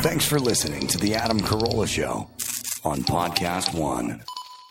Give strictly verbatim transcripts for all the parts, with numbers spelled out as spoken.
Thanks for listening to The Adam Carolla Show on Podcast One.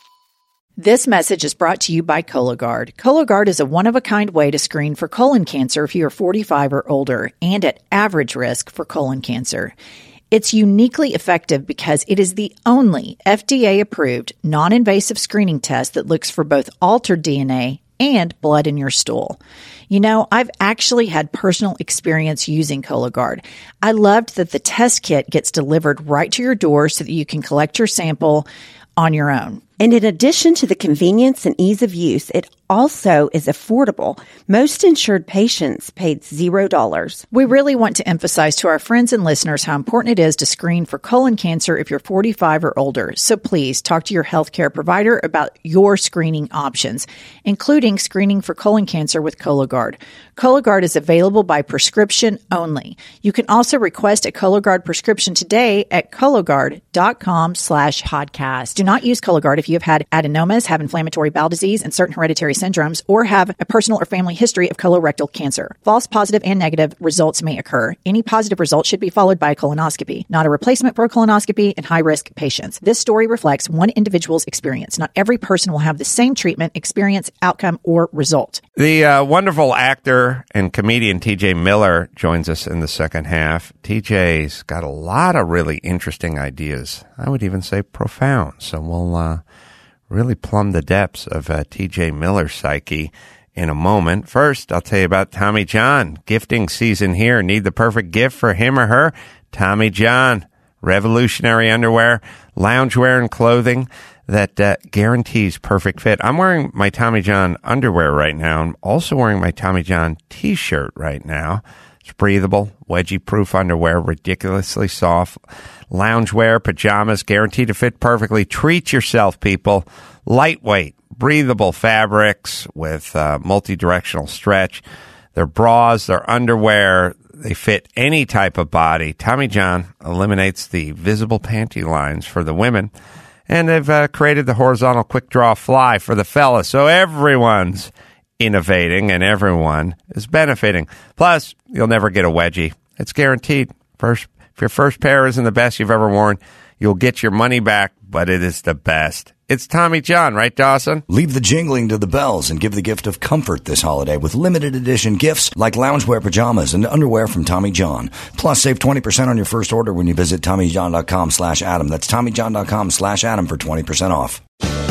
This message is brought to you by Cologuard. Cologuard is a one-of-a-kind way to screen for colon cancer if you are forty-five or older and at average risk for colon cancer. It's uniquely effective because it is the only F D A-approved, non-invasive screening test that looks for both altered D N A and blood in your stool. You know, I've actually had personal experience using Cologuard. I loved that the test kit gets delivered right to your door so that you can collect your sample on your own. And in addition to the convenience and ease of use, it also is affordable. Most insured patients paid zero dollars. We really want to emphasize to our friends and listeners how important it is to screen for colon cancer if you're forty-five or older. So please talk to your healthcare provider about your screening options, including screening for colon cancer with Cologuard. Cologuard is available by prescription only. You can also request a Cologuard prescription today at Cologuard.com slash podcast. Do not use Cologuard if you have had adenomas, have inflammatory bowel disease, and certain hereditary syndromes, or have a personal or family history of colorectal cancer. False positive and negative results may occur. Any positive result should be followed by a colonoscopy, not a replacement for a colonoscopy in high-risk patients. This story reflects one individual's experience. Not every person will have the same treatment, experience, outcome, or result. The uh, wonderful actor and comedian T J Miller joins us in the second half. T J's got a lot of really interesting ideas. I would even say profound. So we'll uh, really plumb the depths of uh, T J Miller's psyche in a moment. First, I'll tell you about Tommy John. Gifting season here. Need the perfect gift for him or her? Tommy John. Revolutionary underwear, loungewear, and clothing that uh, guarantees perfect fit. I'm wearing my Tommy John underwear right now. I'm also wearing my Tommy John t-shirt right now. It's breathable, wedgie-proof underwear, ridiculously soft. Loungewear, pajamas, guaranteed to fit perfectly. Treat yourself, people. Lightweight, breathable fabrics with uh, multi-directional stretch. Their bras, their underwear, they fit any type of body. Tommy John eliminates the visible panty lines for the women. And they've uh, created the horizontal quick draw fly for the fellas. So everyone's innovating and everyone is benefiting. Plus, you'll never get a wedgie. It's guaranteed. First, if your first pair isn't the best you've ever worn, you'll get your money back, but it is the best. It's Tommy John, right, Dawson? Leave the jingling to the bells and give the gift of comfort this holiday with limited edition gifts like loungewear pajamas and underwear from Tommy John. Plus, save twenty percent on your first order when you visit TommyJohn.com slash Adam. That's TommyJohn.com slash Adam for twenty percent off.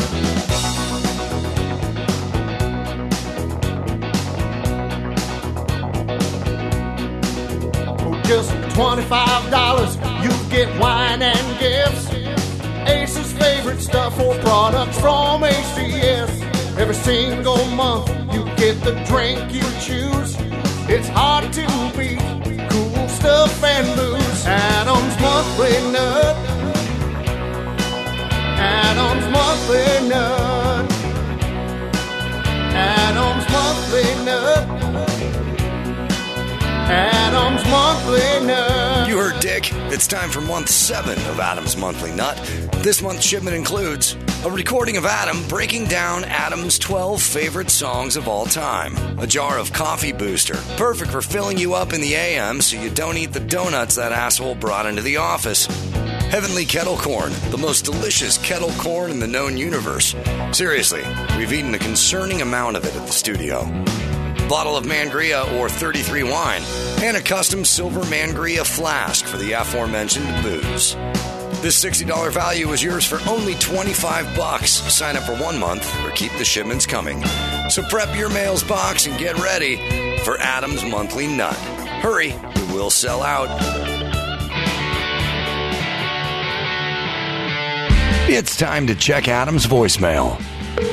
For just twenty-five dollars, you get wine and gifts. Ace's favorite stuff or products from A C S. Every single month you get the drink you choose. It's hard to beat cool stuff and booze. Adam's Monthly Nut. Adam's Monthly Nut. Adam's Monthly Nut. Adam's Monthly Nut. You heard Dick. It's time for month seven of Adam's Monthly Nut. This month's shipment includes a recording of Adam breaking down Adam's twelve favorite songs of all time, a jar of Coffee Booster, perfect for filling you up in the A M so you don't eat the donuts that asshole brought into the office, Heavenly Kettle Corn, the most delicious kettle corn in the known universe. Seriously, we've eaten a concerning amount of it at the studio. Bottle of Mangria or thirty-three wine, and a custom silver Mangria flask for the aforementioned booze. This sixty dollars value is yours for only twenty-five bucks. Sign up for one month or keep the shipments coming. So prep your mail's box and get ready for Adam's Monthly Nut. Hurry, we will sell out. It's time to check Adam's voicemail.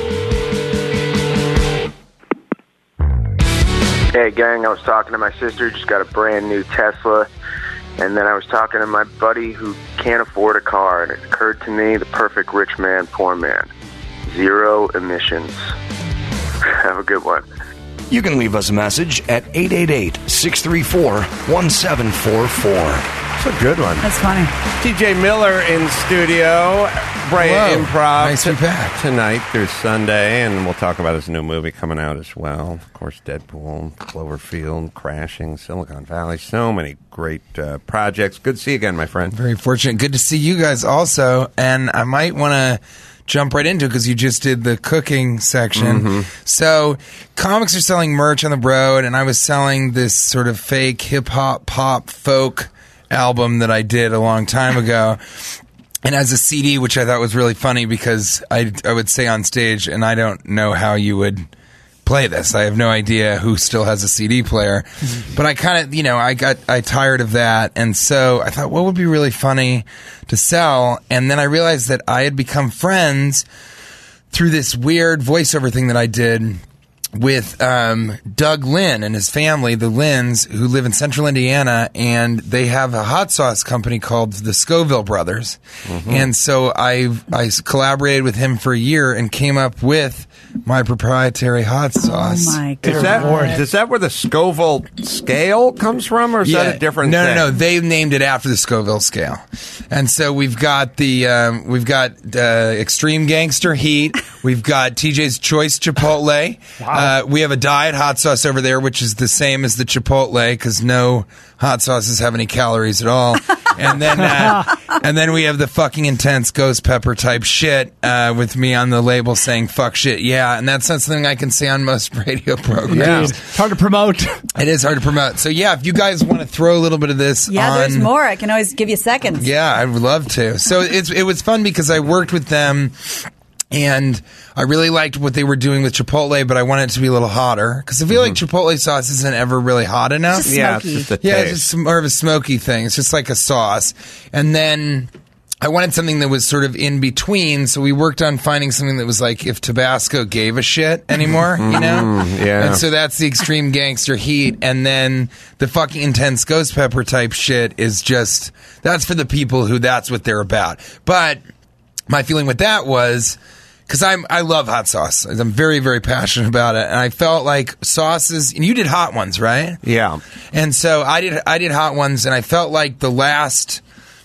Hey gang, I was talking to my sister, just got a brand new Tesla, and then I was talking to my buddy who can't afford a car, and it occurred to me, the perfect rich man, poor man. Zero emissions. Have a good one. You can leave us a message at eight eight eight, six three four, one seven four four. It's a good one. That's funny. T J Miller in studio. Brea Hello. Improv Nice to be back. tonight through Sunday, and we'll talk about his new movie coming out as well. Of course, Deadpool, Cloverfield, Crashing, Silicon Valley. So many great uh, projects. Good to see you again, my friend. Very fortunate. Good to see you guys also. And I might want to jump right into it because you just did the cooking section. Mm-hmm. So comics are selling merch on the road, and I was selling this sort of fake hip-hop, pop, folk album that I did a long time ago. And as a C D, which I thought was really funny because I, I would say on stage, and I don't know how you would play this. I have no idea who still has a C D player. But I kind of, you know, I got I tired of that. And so I thought, what would be really funny to sell? And then I realized that I had become friends through this weird voiceover thing that I did with um, Doug Lynn and his family, the Lynns, who live in central Indiana, and they have a hot sauce company called the Scoville Brothers. Mm-hmm. And so I I collaborated with him for a year and came up with my proprietary hot sauce. Oh my god! Is that, is that where the Scoville scale comes from, or is Yeah. that a different no, thing? No, no, They named it after the Scoville scale, and so we've got the um, we've got uh, Extreme Gangster Heat. We've got T J's Choice Chipotle. Uh, we have a diet hot sauce over there, which is the same as the Chipotle because no hot sauces have any calories at all. And then uh, and then we have the fucking intense ghost pepper type shit uh, with me on the label saying "fuck shit." Yeah, and that's not something I can say on most radio programs. Yeah. It's hard to promote. It is hard to promote. So yeah, if you guys want to throw a little bit of this Yeah, on, there's more. I can always give you seconds. yeah, I would love to. So it's it was fun because I worked with them, and I really liked what they were doing with Chipotle, but I wanted it to be a little hotter because I feel like Chipotle sauce isn't ever really hot enough. Just Yeah, it's smoky. just a Yeah, taste. it's just more of a smoky thing. It's just like a sauce. And then I wanted something that was sort of in between, so we worked on finding something that was like if Tabasco gave a shit anymore, you know? yeah. And so that's the Extreme Gangster Heat. And then the fucking intense ghost pepper type shit is just, that's for the people who that's what they're about. But my feeling with that was, because I'm I love hot sauce. I'm very, very passionate about it. And I felt like sauces, and you did hot ones, right? Yeah. And so I did I did hot ones, and I felt like the last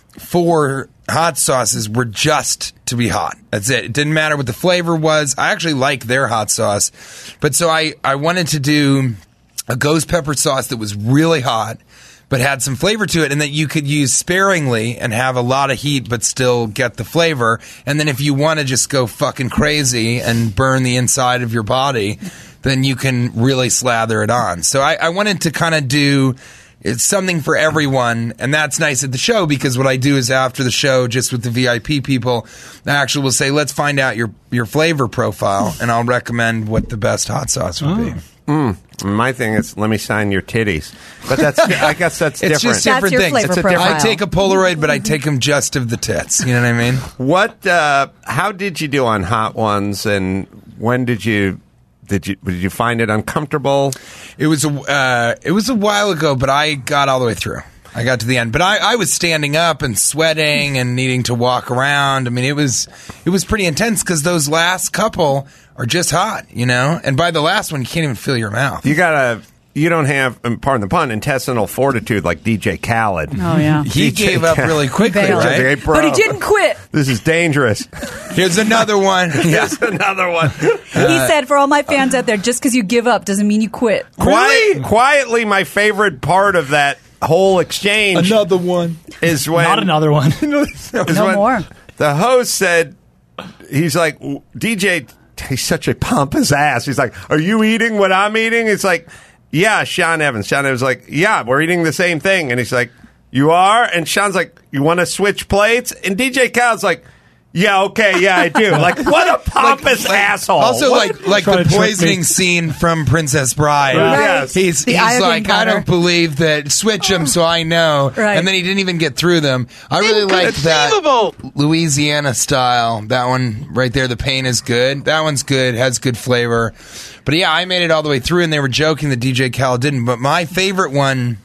four hot sauces were just to be hot. That's it. It didn't matter what the flavor was. I actually like their hot sauce. But so I, I wanted to do a ghost pepper sauce that was really hot, but had some flavor to it, and that you could use sparingly and have a lot of heat but still get the flavor. And then if you want to just go fucking crazy and burn the inside of your body, then you can really slather it on. So I, I wanted to kind of do... It's something for everyone, and that's nice at the show because what I do is after the show, just with the V I P people, I actually will say, let's find out your, your flavor profile, and I'll recommend what the best hot sauce would be. Mm. My thing is, let me sign your titties. But that's, I guess that's It's different. just That's different your things. flavor It's a profile. I take a Polaroid, but I take them just of the tits. You know what I mean? What? Uh, how did you do on Hot Ones, and when did you did you did you find it uncomfortable? It was a uh, it was a while ago, but I got all the way through. I got to the end, but I, I was standing up and sweating and needing to walk around. I mean, it was it was pretty intense because those last couple are just hot, you know. And by the last one, you can't even feel your mouth. You gotta. You don't have, um, pardon the pun, intestinal fortitude like D J Khaled. Oh yeah. He D J gave up Khaled. really quickly, Bailed. right? Hey, bro, But he didn't quit. This is dangerous. Here's another one. Yeah. Here's another one. He said, for all my fans out there, just because you give up doesn't mean you quit. Quiet, quietly, my favorite part of that whole exchange Another one. is when Not another one. is No when more. The host said, he's like, D J, he's such a pompous ass. He's like, are you eating what I'm eating? It's like, yeah, Sean Evans. Sean Evans was like, yeah, we're eating the same thing. And he's like, you are? And Sean's like, you want to switch plates? And D J Khaled's like, yeah, okay, yeah, I do. Like, what a pompous asshole. Also, What- like like Try the to trick poisoning me. scene from Princess Bride. Right. Yes. He's, The he's iodine like, I powder. don't believe that. Switch them so I know. Right. And then he didn't even get through them. I really liked that Louisiana style. That one right there, the pain is good. That one's good, has good flavor. But yeah, I made it all the way through, and they were joking that D J Khaled didn't. But my favorite one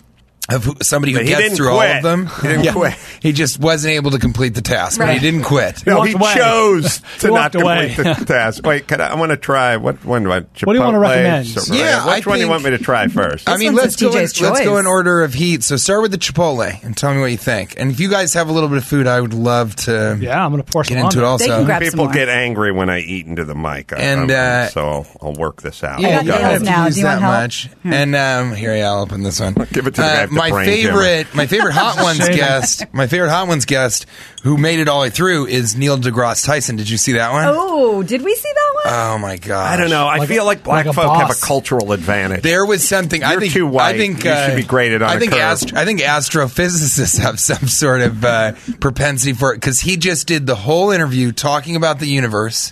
of who, somebody who But he gets didn't through quit. all of them. He didn't quit. He just wasn't able to complete the task, but he Right. didn't quit. No, walked he away. chose to He not walked away. complete the task. Wait, can I, I want to try. What one do I? Chipotle, What do you want to recommend? Sorry. Yeah, which I one do you think- want me to try first? I mean, one's let's a go, in, T let's J's go in choice. order of heat. So start with the Chipotle and tell me what you think. And if you guys have a little bit of food, I would love to Yeah, I'm going to pour some get on into it there. also. They can grab some People more. get angry when I eat into the mic, I- And, I'm- uh, so I'll, I'll work this out. Yeah, I got you don't nails have to now. use Do you that want help? much. And um, here, yeah, I'll open this one. Give it to the guy with the my brain favorite, my favorite Hot Ones Shame. guest, my favorite Hot Ones guest, who made it all the way through, is Neil deGrasse Tyson. Did you see that one? Oh, did we see that one? Oh my god! I don't know. I Like feel a- like black like a folk have boss. a cultural advantage. There was something. I You're think too white. I think You uh, should be graded on I a think curve. ast- I think astrophysicists have some sort of uh, propensity for it because he just did the whole interview talking about the universe,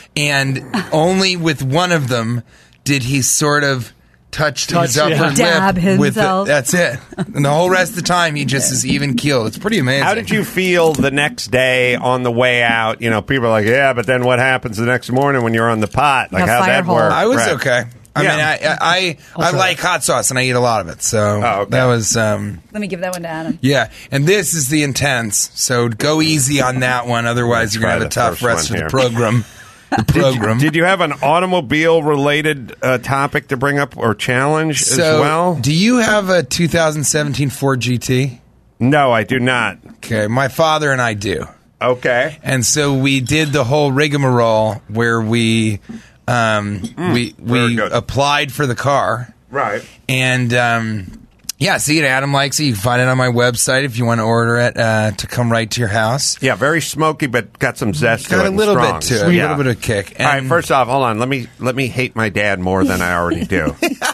and only with one of them did he sort of touch, Touch, his upper yeah. lip Dab with the, himself. that's it. And the whole rest of the time he just is even keeled. It's pretty amazing. How did you feel the next day on the way out? You know, people are like, yeah, but then what happens the next morning when you're on the pot? Like, A how'd fire that hole. work? I was Right. okay. I Yeah. mean, I I, I, I like hot sauce and I eat a lot of it. So Oh, okay. that was um, Let me give that one to Adam. yeah. And this is the intense. So go easy on that one. Otherwise, you're gonna Try have a the tough first rest of one the here. program. The program. Did you have an automobile related uh, topic to bring up or challenge so, as well? do you have a two thousand seventeen Ford G T? No, I do not. Okay, my father and I do. Okay. And so we did the whole rigmarole where we um, we very we good. applied for the car. Right. And um, yeah, see it. Adam likes it. You can find it on my website if you want to order it uh, to come right to your house. Yeah, very smoky, but got some zest to Got it. a and little strong. bit to it, a Yeah. little bit of kick. All right, And- first off, hold on. Let me let me hate my dad more than I already do.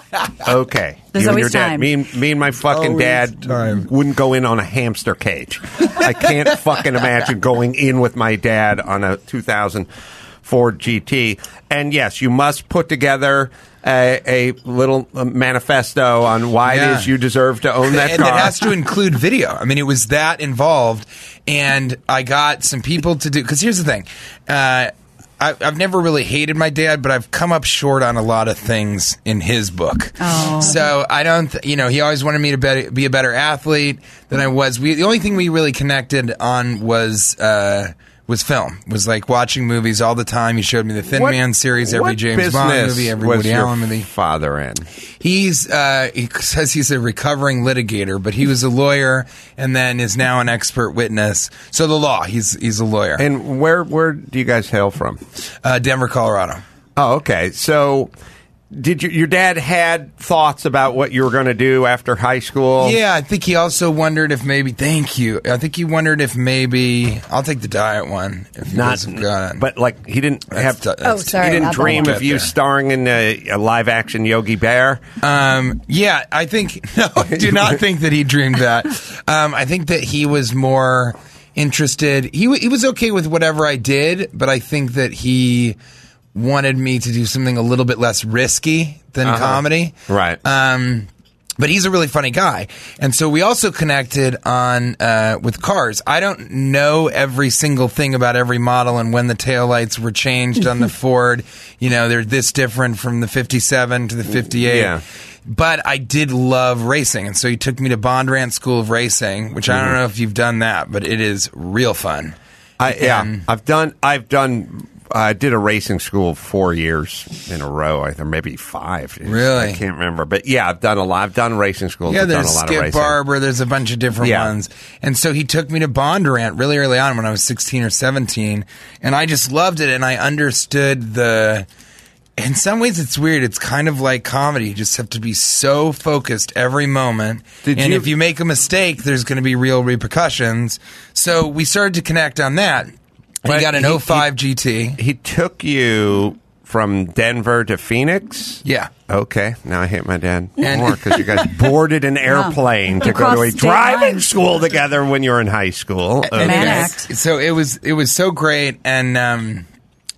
Okay. There's you and always your dad. time. Me and, me and my fucking Always dad time. wouldn't go in on a hamster cage. I can't fucking imagine going in with my dad on a two thousand Ford G T. And yes, you must put together a, a little uh, manifesto on why Yeah. it is you deserve to own that and car. it has to include video. I mean, it was that involved, and I got some people to do. Because here's the thing, uh, I, I've never really hated my dad, but I've come up short on a lot of things in his book. Oh. So I don't, th- you know, he always wanted me to be, be a better athlete than I was. We, the only thing we really connected on was. Uh, was film. Was like watching movies all the time. He showed me the Thin What- Man series, every what James Bond business movie, every was Woody your Allen movie. father in? He's uh, he says he's a recovering litigator, but he was a lawyer and then is now an expert witness. So the law, he's he's a lawyer. And where where do you guys hail from? uh, Denver, Colorado. Oh, okay. So, did you, your dad had thoughts about what you were going to do after high school? Yeah, I think he also wondered if maybe. Thank you. I think he wondered if maybe I'll take the diet one. If you Not, guys have got it. but like he didn't That's have. t- that's Oh, t- sorry. he didn't not that dream one. of you There. starring in a, a live action Yogi Bear. Um, yeah, I think no, I do not think that he dreamed that. Um, I think that he was more interested. He w- he was okay with whatever I did, but I think that he wanted me to do something a little bit less risky than Uh-huh. comedy. Right. Um, but he's a really funny guy, and so we also connected on uh, with cars. I don't know every single thing about every model and when the taillights were changed on the Ford. You know, they're this different from the fifty-seven to the fifty-eight. Yeah. But I did love racing, and so he took me to Bondurant School of Racing, which I don't know if you've done that, but it is real fun. I, yeah, And- I've done. I've done. I did a racing school four years in a row. I think maybe five. Really? I can't remember, but yeah, I've done a lot. I've done racing schools. Yeah, I've done a there's lot Skip of racing. Barber. There's a bunch of different Yeah. ones. And so he took me to Bondurant really early on when I was sixteen or seventeen. And I just loved it. And I understood the. In some ways, it's weird. It's kind of like comedy. You just have to be so focused every moment. Did and you- if you make a mistake, there's going to be real repercussions. So we started to connect on that. And But he got an he- oh five G T. He took you from Denver to Phoenix. Yeah. Okay, now I hate my dad And- more because you guys boarded an airplane to go to a Across state driving lines. school together when you were in high school. And Man it act. was- So it was it was so great, and um,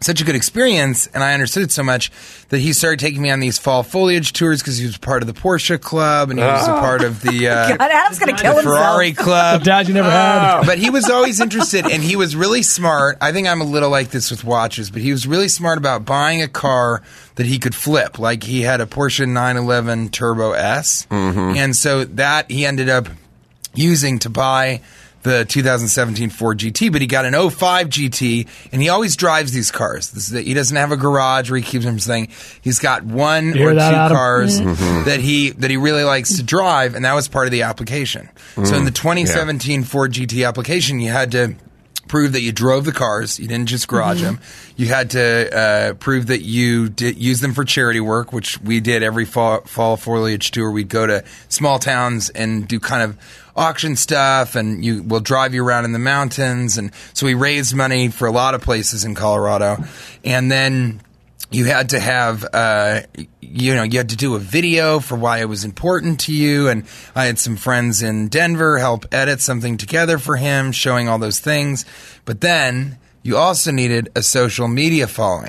such a good experience, and I understood it so much that he started taking me on these fall foliage tours because he was part of the Porsche Club and he was a part of the, uh, God, Adam's gonna the kill Ferrari himself. Club. The dad you never had. But he was always interested, and he was really smart. I think I'm a little like this with watches, but he was really smart about buying a car that he could flip. Like he had a Porsche nine eleven Turbo S, Mm-hmm. and so that he ended up using to buy the two thousand seventeen Ford G T, but he got an oh five G T, and he always drives these cars. This is, he doesn't have a garage where he keeps them saying he's got one You hear or that, two Adam? cars Mm-hmm. that he that he really likes to drive, and that was part of the application. So in the twenty seventeen Ford G T application, you had to prove that you drove the cars. You didn't just garage them. You had to uh, prove that you did use them for charity work, which we did every fall, fall foliage tour. We'd go to small towns and do kind of auction stuff, and you will drive you around in the mountains. And so we raised money for a lot of places in Colorado. And then you had to have, uh, you know, you had to do a video for why it was important to you. And I had some friends in Denver help edit something together for him, showing all those things. But then you also needed a social media following.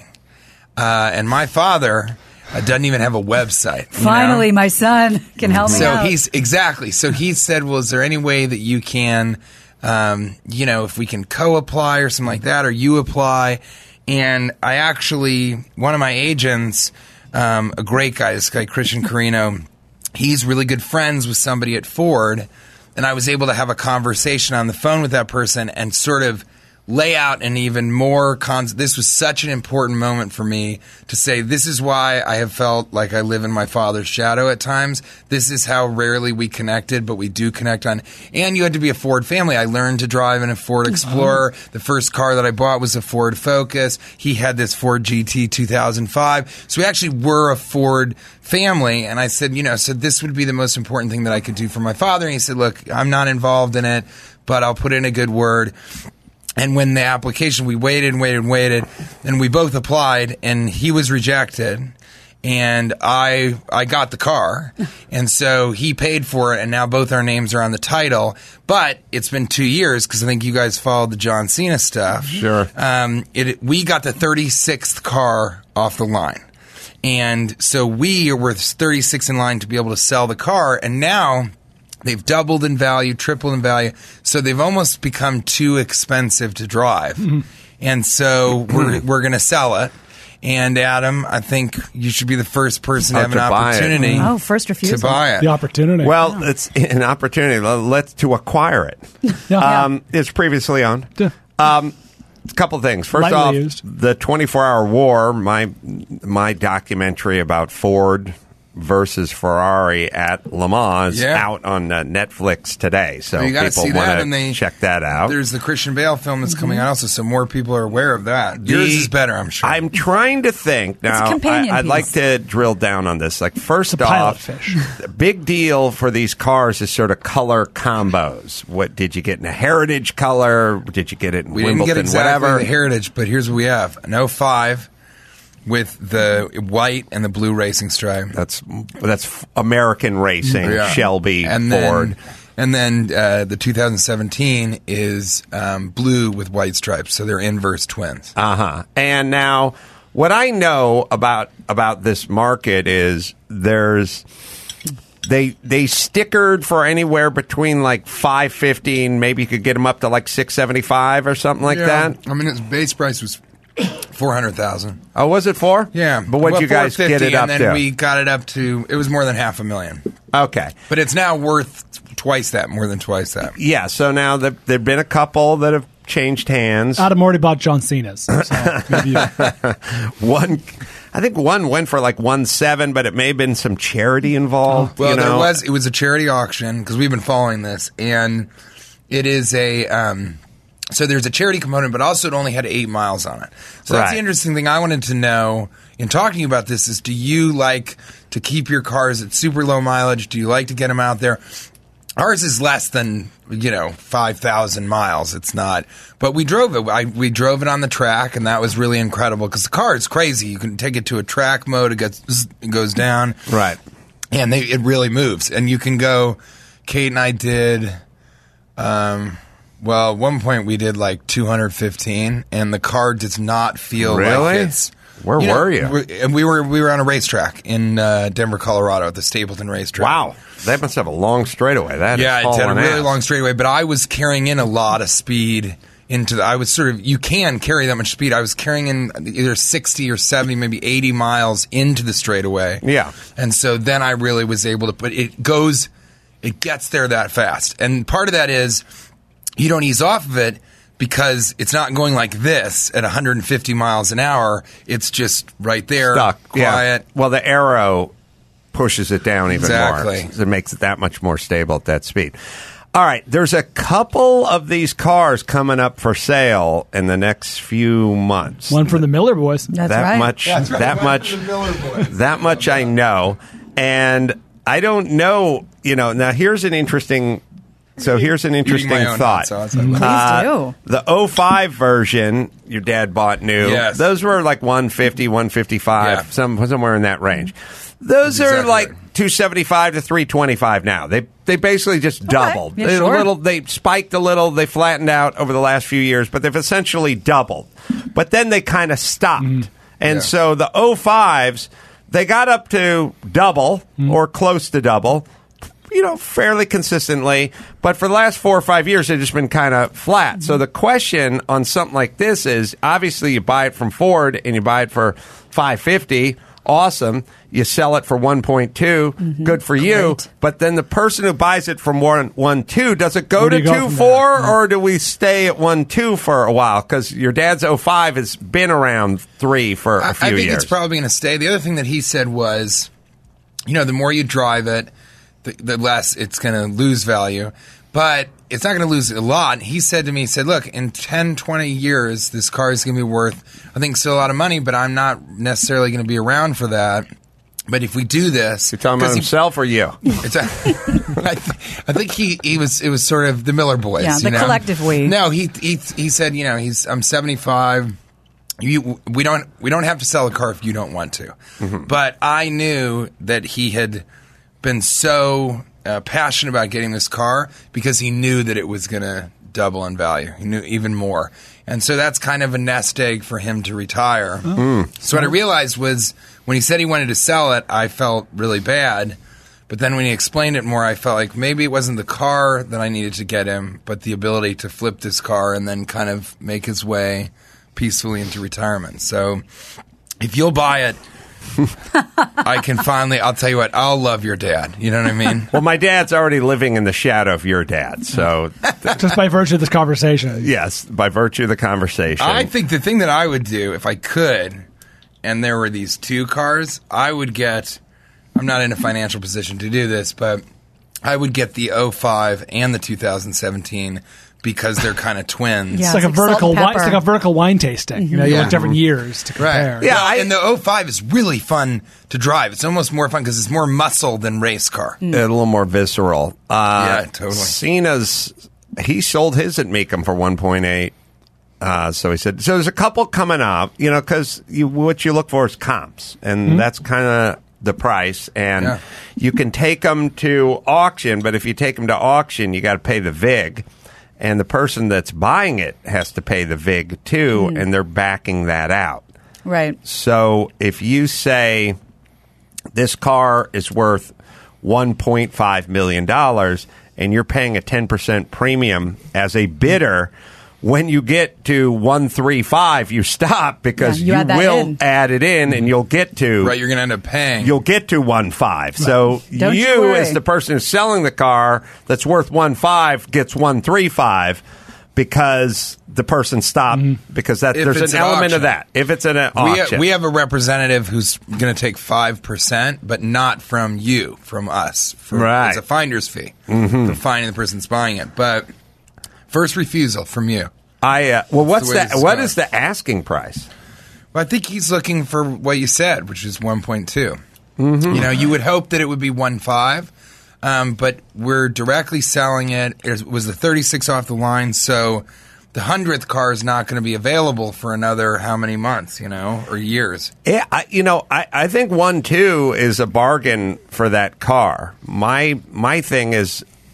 Uh, and my father uh, doesn't even have a website. you know? Finally, my son can help me So out. he's exactly. So he said, "Well, is there any way that you can, um, you know, if we can co-apply or something like that, or you apply?" And I actually, one of my agents, um, a great guy, this guy Christian Carino, he's really good friends with somebody at Ford, and I was able to have a conversation on the phone with that person and sort of lay out an even more con- this was such an important moment for me to say, this is why I have felt like I live in my father's shadow at times. This is how rarely we connected, but we do connect on. And you had to be a Ford family. I learned to drive in a Ford Explorer. The first car that I bought was a Ford Focus. He had this Ford G T two thousand five. So we actually were a Ford family. And I said, you know, so this would be the most important thing that I could do for my father. And he said, look, I'm not involved in it, but I'll put in a good word. And when the application, we waited and waited and waited, and we both applied, and he was rejected, and I I got the car, and so he paid for it, and now both our names are on the title. But it's been two years because I think you guys followed the John Cena stuff. Sure. Um, it we got the thirty-sixth car off the line, and so we were thirty-six in line to be able to sell the car, and now they've doubled in value, tripled in value, so they've almost become too expensive to drive. Mm-hmm. And so we're we're going to sell it. And Adam, I think you should be the first person to Oh, have to an buy it. opportunity Oh, first refusal. to buy it. The opportunity. Well, it's an opportunity. Let's to acquire it. Yeah. Um, it's previously owned. Yeah. Um, a couple things. First Lightly off, used. the twenty-four hour war. My my documentary about Ford versus Ferrari at Le Mans is Yeah. out on uh, Netflix today. So You got to people see that, want and they to check that out. There's the Christian Bale film that's coming out also, so more people are aware of that. Yours The- is better, I'm sure. I'm trying to think now. a companion I, I'd piece. like to drill down on this. Like, first pilot off, fish. the big deal for these cars is sort of color combos. What did you get in a heritage color? Did you get it in we Wimbledon? didn't get exactly whatever. the heritage, but here's what we have: an oh five with the white and the blue racing stripe. That's that's American racing. Yeah. Shelby and Ford. Then, and then uh, the two thousand seventeen is um, blue with white stripes, so they're inverse twins. Uh huh. And now, what I know about about this market is there's they they stickered for anywhere between like five fifty and maybe you could get them up to like six seventy five or something like Yeah. that. I mean, its base price was four hundred thousand. Oh, was it four? Yeah, But what'd Well, you guys get it four fifty, up and then to? we got it up to it was more than half a million, Okay. but it's now worth twice that, more than twice that. Yeah. So now there there've been a couple that have changed hands. Adam already bought John Cena's. So maybe you, One, I think one went for like one seven, but it may have been some charity involved. Well, you know? there was it was a charity auction because we've been following this, and it is a um, so there's a charity component, but also it only had eight miles on it. So that's Right. the interesting thing I wanted to know in talking about this is: do you like to keep your cars at super low mileage? Do you like to get them out there? Ours is less than, you know, five thousand miles. It's not. But we drove it. I, we drove it on the track, and that was really incredible because the car is crazy. You can take it to a track mode. It, gets, it goes down. Right. And they, it really moves. And you can go, Kate and I did, um, Well, at one point we did like two hundred fifteen, and the car does not feel Really? like it's. Where you know, were you? we- And we were we were on a racetrack in uh, Denver, Colorado, at the Stapleton racetrack. Wow. That must have a long straightaway. That Yeah, is it had a hauling really ass. long straightaway, but I was carrying in a lot of speed into the. I was sort of you can carry that much speed. I was carrying in either sixty or seventy, maybe eighty miles into the straightaway. Yeah. and so then I really was able to. But it goes, it gets there that fast, and part of that is you don't ease off of it because it's not going like this at one hundred fifty miles an hour. It's just right there, Stuck. quiet. Yeah. Well, the arrow pushes it down even Exactly. more. It makes it that much more stable at that speed. All right, there's a couple of these cars coming up for sale in the next few months. One from the Miller Boys. That's that right. much that much that much I know. And I don't know, you know, now here's an interesting so here's an interesting Eating my own thought. hot sauce. I love it. Please Uh, do. The oh five version your dad bought new. Yes. Those were like one fifty, one fifty-five, Yeah. some somewhere in that range. Those That's are exactly like right. two seventy-five to three twenty-five now. They they basically just doubled. Yeah, They, sure. a little, they spiked a little, they flattened out over the last few years, but they've essentially doubled. But then they kind of stopped. And Yeah. so the oh fives, they got up to double or close to double, you know, fairly consistently. But for the last four or five years, they've just been kind of flat. So the question on something like this is, obviously you buy it from Ford and you buy it for five fifty. Awesome. You sell it for one point two. Good for you. Great. But then the person who buys it from one one two, does it go Where do to you go two from four, there? or do we stay at one two for a while? Because your dad's oh five has been around three for a I, few I think years. it's probably going to stay. The other thing that he said was, you know, the more you drive it, the, the less it's going to lose value. But it's not going to lose a lot. He said to me, he said, look, in ten, twenty years, this car is going to be worth, I think, still a lot of money, but I'm not necessarily going to be around for that. But if we do this... You're talking about 'cause he- himself or you? It's a, I, th- I think he, he was it was sort of the Miller boys. Yeah, you the know? collective we. No, he he he said, you know, he's I'm seventy-five. You we don't we don't have to sell a car if you don't want to. But I knew that he had been so uh, passionate about getting this car because he knew that it was going to double in value. He knew even more. And so that's kind of a nest egg for him to retire. So what I realized was when he said he wanted to sell it, I felt really bad. But then when he explained it more, I felt like maybe it wasn't the car that I needed to get him, but the ability to flip this car and then kind of make his way peacefully into retirement. So if you'll buy it, I can finally, I'll tell you what, I'll love your dad. You know what I mean? Well, my dad's already living in the shadow of your dad. So, Just by virtue of this conversation. yes, by virtue of the conversation. I think the thing that I would do if I could, and there were these two cars, I would get, I'm not in a financial position to do this, but I would get the oh five and the two thousand seventeen because they're kind of twins. Yeah. It's like a It's like vertical salt and wine. It's like pepper. a vertical wine tasting. You know, you Yeah. want different years to compare. Right. Yeah, Well, I- and the oh five is really fun to drive. It's almost more fun because it's more muscle than race car. a little more visceral. Uh, Yeah, totally. Cena's, he sold his at Meekum for one point eight. Uh, so he said, so there's a couple coming up, you know, because you, what you look for is comps, and that's kind of the price. And Yeah. you can take them to auction, but if you take them to auction, you got to pay the vig. And the person that's buying it has to pay the vig too, and they're backing that out. Right. So if you say this car is worth one point five million dollars and you're paying a ten percent premium as a bidder, when you get to one thirty-five, you stop because Yeah, you you, add that will in. add it in and you'll get to Right, you're going to end up paying. you'll get to one five. So Don't you you, worry. as the person who's selling the car that's worth one five, gets one three five because the person stopped because that If there's it's an an element auction. of that. If it's an we, auction, we have a representative who's going to take five percent, but not from you, from us. For, Right. It's a finder's fee for finding the person that's buying it. But first refusal from you. I uh, well, what's the way that? this What goes. is the asking price? Well, I think he's looking for what you said, which is one point two. Mm-hmm. You know, you would hope that it would be one point five, um, but we're directly selling it. It was the thirty-six off the line, so the hundredth car is not going to be available for another how many months, you know, or years. Yeah, I, you know, I, I think one two is a bargain for that car. My my thing is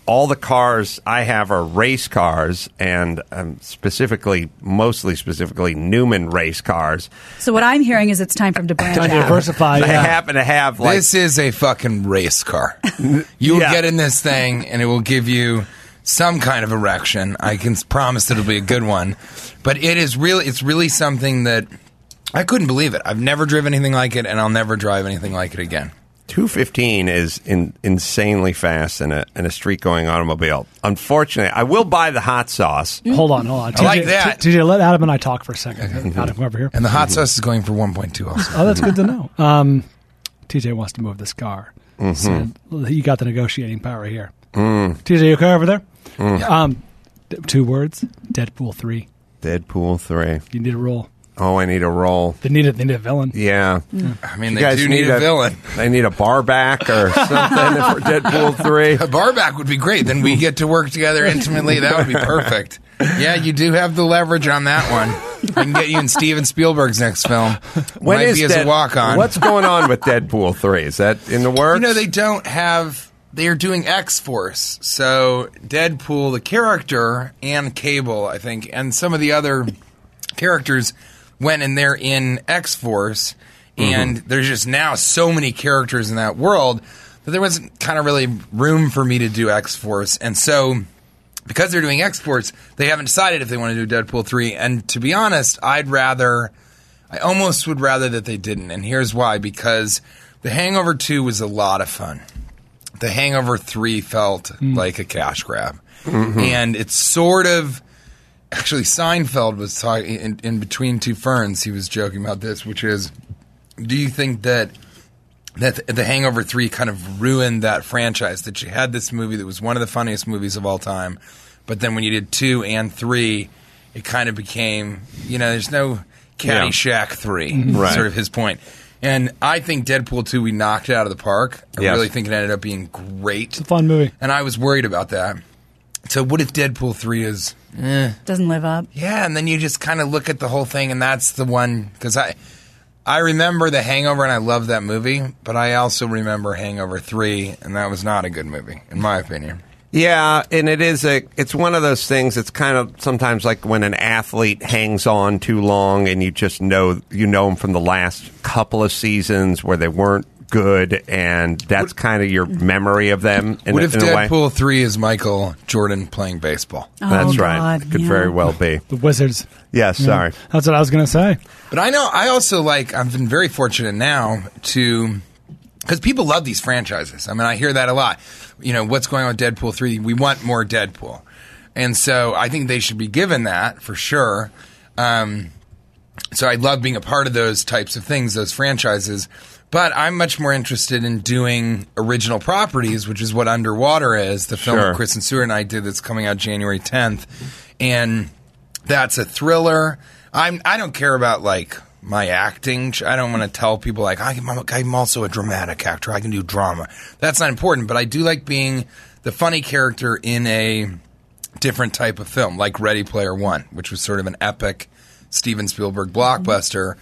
all the cars I have are race cars, and um, specifically, mostly specifically, Newman race cars. So what I'm hearing is it's time for him to branch Time to out. diversify. I Yeah. happen to have like This is a fucking race car. You will Yeah. get in this thing, and it will give you some kind of erection. I can s- promise that it'll be a good one. But it is really, it's really something that I couldn't believe it. I've never driven anything like it, and I'll never drive anything like it again. two fifteen is in, insanely fast in a in a street going automobile. Unfortunately, I will buy the hot sauce. Hold on, hold on. I like that. T J, let Adam and I talk for a second. Adam, come over here. And the hot sauce is going for one point two also. Oh, that's good to know. Um, T J wants to move this car. Mm-hmm. So you got the negotiating power here. Mm. T J, you okay over there? Mm. Um, d- two words: Deadpool three. Deadpool three. You need a role. Oh, I need a roll. They need a they need a villain. Yeah. I mean, You they guys do need, a villain. They need a bar back or something for Deadpool three. A barback would be great. Then we get to work together intimately. That would be perfect. Yeah, you do have the leverage on that one. I can get you in Steven Spielberg's next film. When Might is be as Dead- a walk-on. What's going on with Deadpool three? Is that in the works? You know, they don't have... They are doing X-Force. So Deadpool, the character, and Cable, I think, and some of the other characters went and they're in X-Force. And Mm-hmm. there's just now so many characters in that world that there wasn't kind of really room for me to do X-Force. And so... because they're doing X-Force, they haven't decided if they want to do Deadpool three. And to be honest, I'd rather... I almost would rather that they didn't. And here's why. Because The Hangover two was a lot of fun. The Hangover three felt like a cash grab. Mm-hmm. And it's sort of... Actually, Seinfeld was talking... In, in Between Two Ferns, he was joking about this, which is... Do you think that... that The Hangover three kind of ruined that franchise, that you had this movie that was one of the funniest movies of all time, but then when you did two and three, it kind of became, you know, there's no Caddyshack three, Right. sort of his point. And I think Deadpool two, we knocked it out of the park. I Yes. really think it ended up being great. It's a fun movie. And I was worried about that. So what if Deadpool three is, eh. Doesn't live up. Yeah, and then you just kind of look at the whole thing, and that's the one, because I... I remember The Hangover, and I love that movie, but I also remember Hangover three, and that was not a good movie, in my opinion. Yeah, and it is a. It's one of those things. It's kind of sometimes like when an athlete hangs on too long, and you just know you know them from the last couple of seasons where they weren't good, and that's kind of your memory of them. In, What a- if in a way. Deadpool three is Michael Jordan playing baseball? Oh, That's right. God, Could yeah. very well be. The Wizards. Yes, Yeah. sorry. That's what I was going to say. But I know, I also like, I've been very fortunate now to, because people love these franchises. I mean, I hear that a lot. You know, what's going on with Deadpool three? We want more Deadpool. And so I think they should be given that for sure. Um, so I love being a part of those types of things, those franchises. But I'm much more interested in doing original properties, which is what Underwater is, the film Sure. that Kristen Stewart and I did that's coming out January tenth. And that's a thriller. I'm, I don't care about, like, my acting. I don't want to tell people, like, I'm, I'm also a dramatic actor. I can do drama. That's not important. But I do like being the funny character in a different type of film, like Ready Player One, which was sort of an epic Steven Spielberg blockbuster.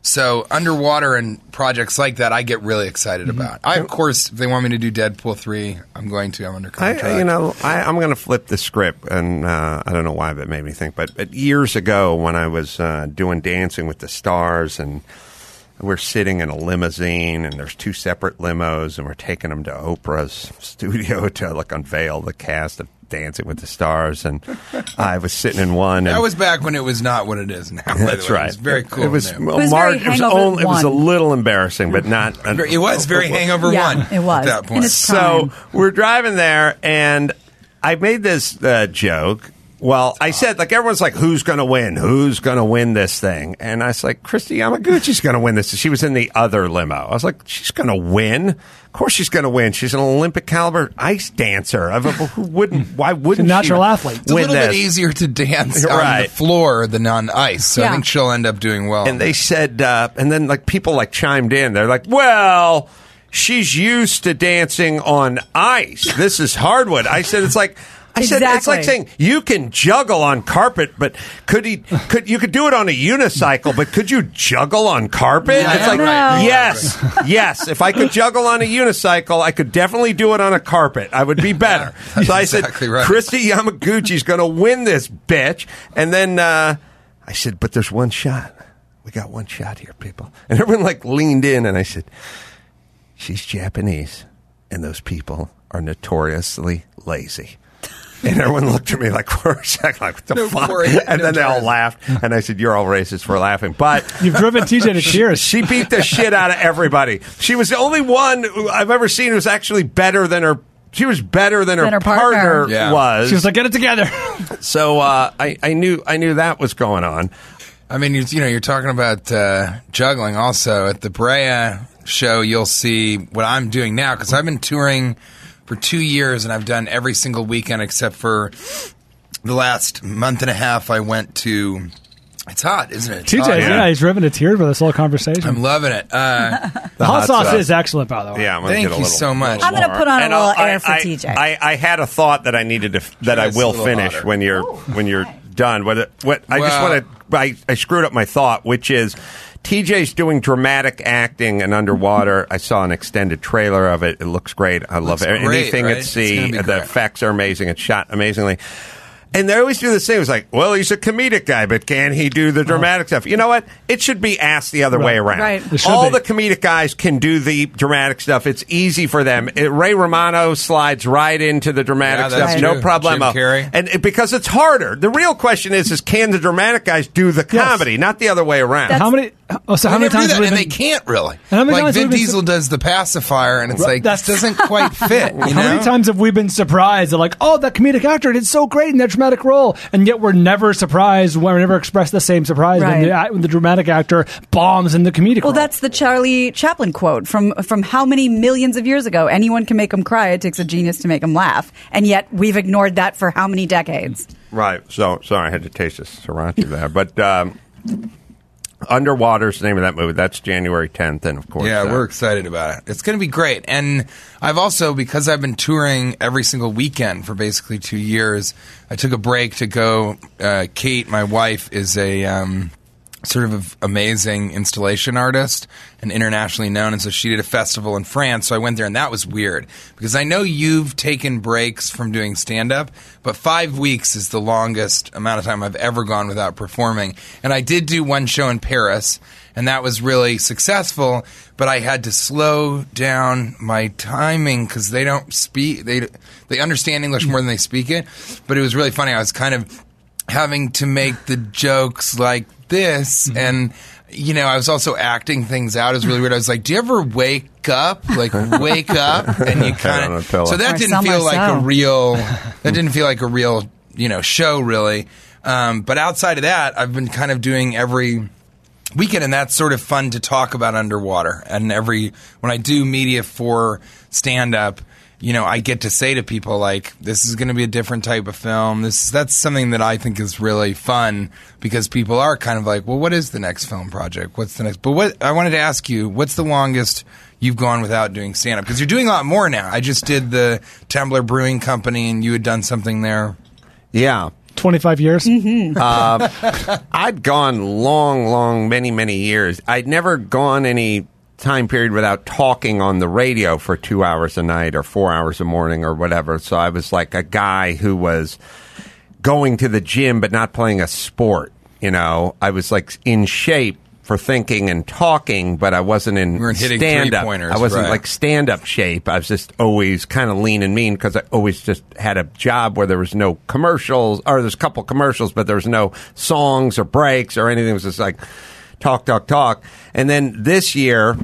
So Underwater and projects like that, I get really excited about. I, of course, if they want me to do Deadpool three, I'm going to. I'm under contract. I, you know, I, I'm going to flip the script, and uh, I don't know why that made me think, but, but years ago when I was uh, doing Dancing with the Stars, and we're sitting in a limousine, and there's two separate limos, and we're taking them to Oprah's studio to like unveil the cast of Dancing with the Stars, and I was sitting in one. And That was back when it was not what it is now. by the that's way. right. It was very cool. It was, and new. well, It was Mar- very it was Hangover only, it was a one. little embarrassing, but not. It was very Hangover Yeah, One. it was. at that point. And it's So time. we're driving there, and I made this uh, joke. Well, I said, like, everyone's like, who's going to win? Who's going to win this thing? And I was like, Christy Yamaguchi's going to win this. She was in the other limo. I was like, she's going to win. Of course she's going to win. She's an Olympic caliber ice dancer. I mean, who wouldn't? Why wouldn't She's a natural she athlete. It's a win little this? bit easier to dance on Right. the floor than on ice, so I Yeah. think she'll end up doing well. And they said, uh, and then like people like chimed in. They're like, well, she's used to dancing on ice. This is hardwood. I said, it's like, I said, Exactly. it's like saying you can juggle on carpet, but could he? Could you could do it on a unicycle, but could you juggle on carpet? Yeah, it's like no. yes, yes. If I could juggle on a unicycle, I could definitely do it on a carpet. I would be better. Yeah, so I exactly said, right. Christy Yamaguchi's going to win this bitch. And then uh, I said, but there's one shot. We got one shot here, people. And everyone like leaned in, and I said, she's Japanese, and those people are notoriously lazy. And everyone looked at me like for a second, like, what the No fuck? worry, And no then they all worries. laughed. And I said, you're all racist for laughing. But You've driven T J to tears. she beat the shit out of everybody. She was the only one who I've ever seen who was actually better than her. She was better than her, Than her partner, partner. Yeah. was. She was like, get it together. So uh, I, I knew I knew that was going on. I mean, you, you know, you're talking about uh, juggling also. At the Brea show, you'll see what I'm doing now because I've been touring for two years and I've done every single weekend except for the last month and a half I went to... It's hot, isn't it? It's T J, hot. yeah. yeah. he's driven to tears with this whole conversation. I'm loving it. Uh, the hot, hot sauce, sauce. is excellent, by the way. Yeah, I'm gonna Thank get a you little, so much. little I'm gonna more. put on a And little I'll- air I, for I, T J. I, I had a thought that I needed to that I Just a will little finish hotter. when you're when you're done. What it- what I just Well- want to I, I screwed up my thought, which is T J's doing dramatic acting and underwater. I saw an extended trailer of it. It looks great. I love Looks it. great, Anything right? at It's sea. gonna be The great. effects are amazing. It's shot amazingly. And they always do the same. It's like, well, he's a comedic guy, but can he do the dramatic stuff? You know what? It should be asked the other Right. way around. Right. It should All be. the comedic guys can do the dramatic stuff. It's easy for them. It, Ray Romano slides right into the dramatic Yeah, that's stuff. No true. problemo. Jim Carrey. And it, because it's harder. The real question is, is can the dramatic guys do the comedy, not the other way around? How many? Oh, so how They many never do times that, have we and been? they can't really. how many Like times Vin have we been- Diesel does the pacifier, and it's Right, like that's- this doesn't quite fit. You How know? many times have we been surprised? They're like, "Oh, that comedic actor did so great in that dramatic role," and yet we're never surprised. We're never expressed the same surprise when, Right. the, when the dramatic actor bombs in the comedic Well, role. that's the Charlie Chaplin quote from from how many millions of years ago? Anyone can make them cry. It takes a genius to make them laugh, and yet we've ignored that for how many decades? Right. So, sorry, I had to taste this sriracha there. But um, Underwater's the name of that movie. That's January tenth. And, of course, Yeah, uh, we're excited about it. It's going to be great. And I've also, because I've been touring every single weekend for basically two years, I took a break to go. Uh, Kate, my wife, is a um, sort of amazing installation artist and internationally known. And so she did a festival in France. So I went there, and that was weird because I know you've taken breaks from doing stand-up, but five weeks is the longest amount of time I've ever gone without performing. And I did do one show in Paris, and that was really successful, but I had to slow down my timing because they don't speak, they, they understand English more than they speak it. But it was really funny. I was kind of having to make the jokes like this, Mm-hmm. and you know, I was also acting things out. It was really weird. I was like, "Do you ever wake up? Like, wake up?" And you on kind a of pillow. so that Or didn't some feel are like so. a real. That didn't feel like a real, you know, show really. Um, but outside of that, I've been kind of doing every weekend, and that's sort of fun to talk about underwater. And every when I do media for stand up, you know, I get to say to people like, "This is going to be a different type of film." This that's something that I think is really fun because people are kind of like, "Well, what is the next film project? What's the next?" But what I wanted to ask you, what's the longest you've gone without doing stand up? Because you're doing a lot more now. I just did the Tumbler Brewing Company, and you had done something there. Yeah. twenty-five years. Mm-hmm. Uh, I'd gone long, long, many, many years. I'd never gone any time period without talking on the radio for two hours a night or four hours a morning or whatever. So I was like a guy who was going to the gym but not playing a sport. You know, I was like in shape for thinking and talking, but I wasn't in You weren't hitting stand-up. three-pointers, I wasn't right. like stand-up shape. I was just always kind of lean and mean because I always just had a job where there was no commercials, or there's a couple commercials, but there was no songs or breaks or anything. It was just like talk, talk, talk. And then this year,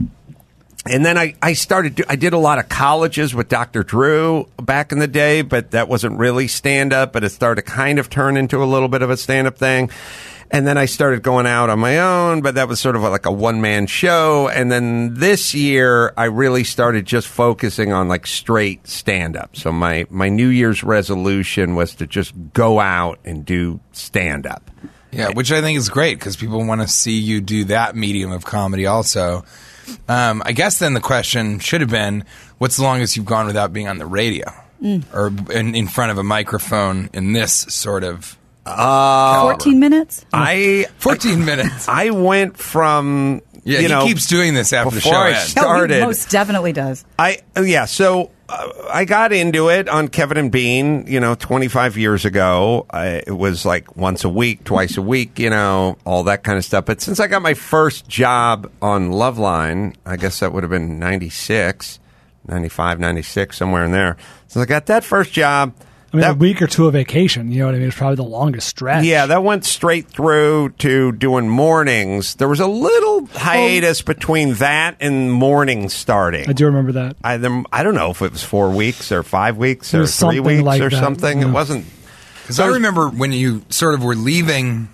and then I, I started, do, I did a lot of colleges with Doctor Drew back in the day, but that wasn't really stand-up, but it started to kind of turn into a little bit of a stand-up thing. And then I started going out on my own, but that was sort of like a one-man show. And then this year, I really started just focusing on like straight stand-up. So my, my New Year's resolution was to just go out and do stand-up. Yeah, which I think is great because people want to see you do that medium of comedy also. Um, I guess then the question should have been, what's the longest you've gone without being on the radio? Mm. or in, in front of a microphone in this sort of Uh, fourteen minutes? I fourteen minutes. I went from Yeah, you he know keeps doing this after the before show I ends. started. Oh, he most definitely does. I yeah, so uh, I got into it on Kevin and Bean, you know, twenty-five years ago. I, it was like once a week, twice a week, you know, all that kind of stuff. But since I got my first job on Loveline, I guess that would have been ninety-six, ninety-five, ninety-six, somewhere in there. So I got that first job. I mean, that, a week or two of vacation, you know what I mean? It's probably the longest stretch. Yeah, that went straight through to doing mornings. There was a little hiatus between that and morning starting. I do remember that. I, them, I don't know if it was four weeks or five weeks It or was three something weeks like or that, something. yeah. It wasn't. Because I remember when you sort of were leaving,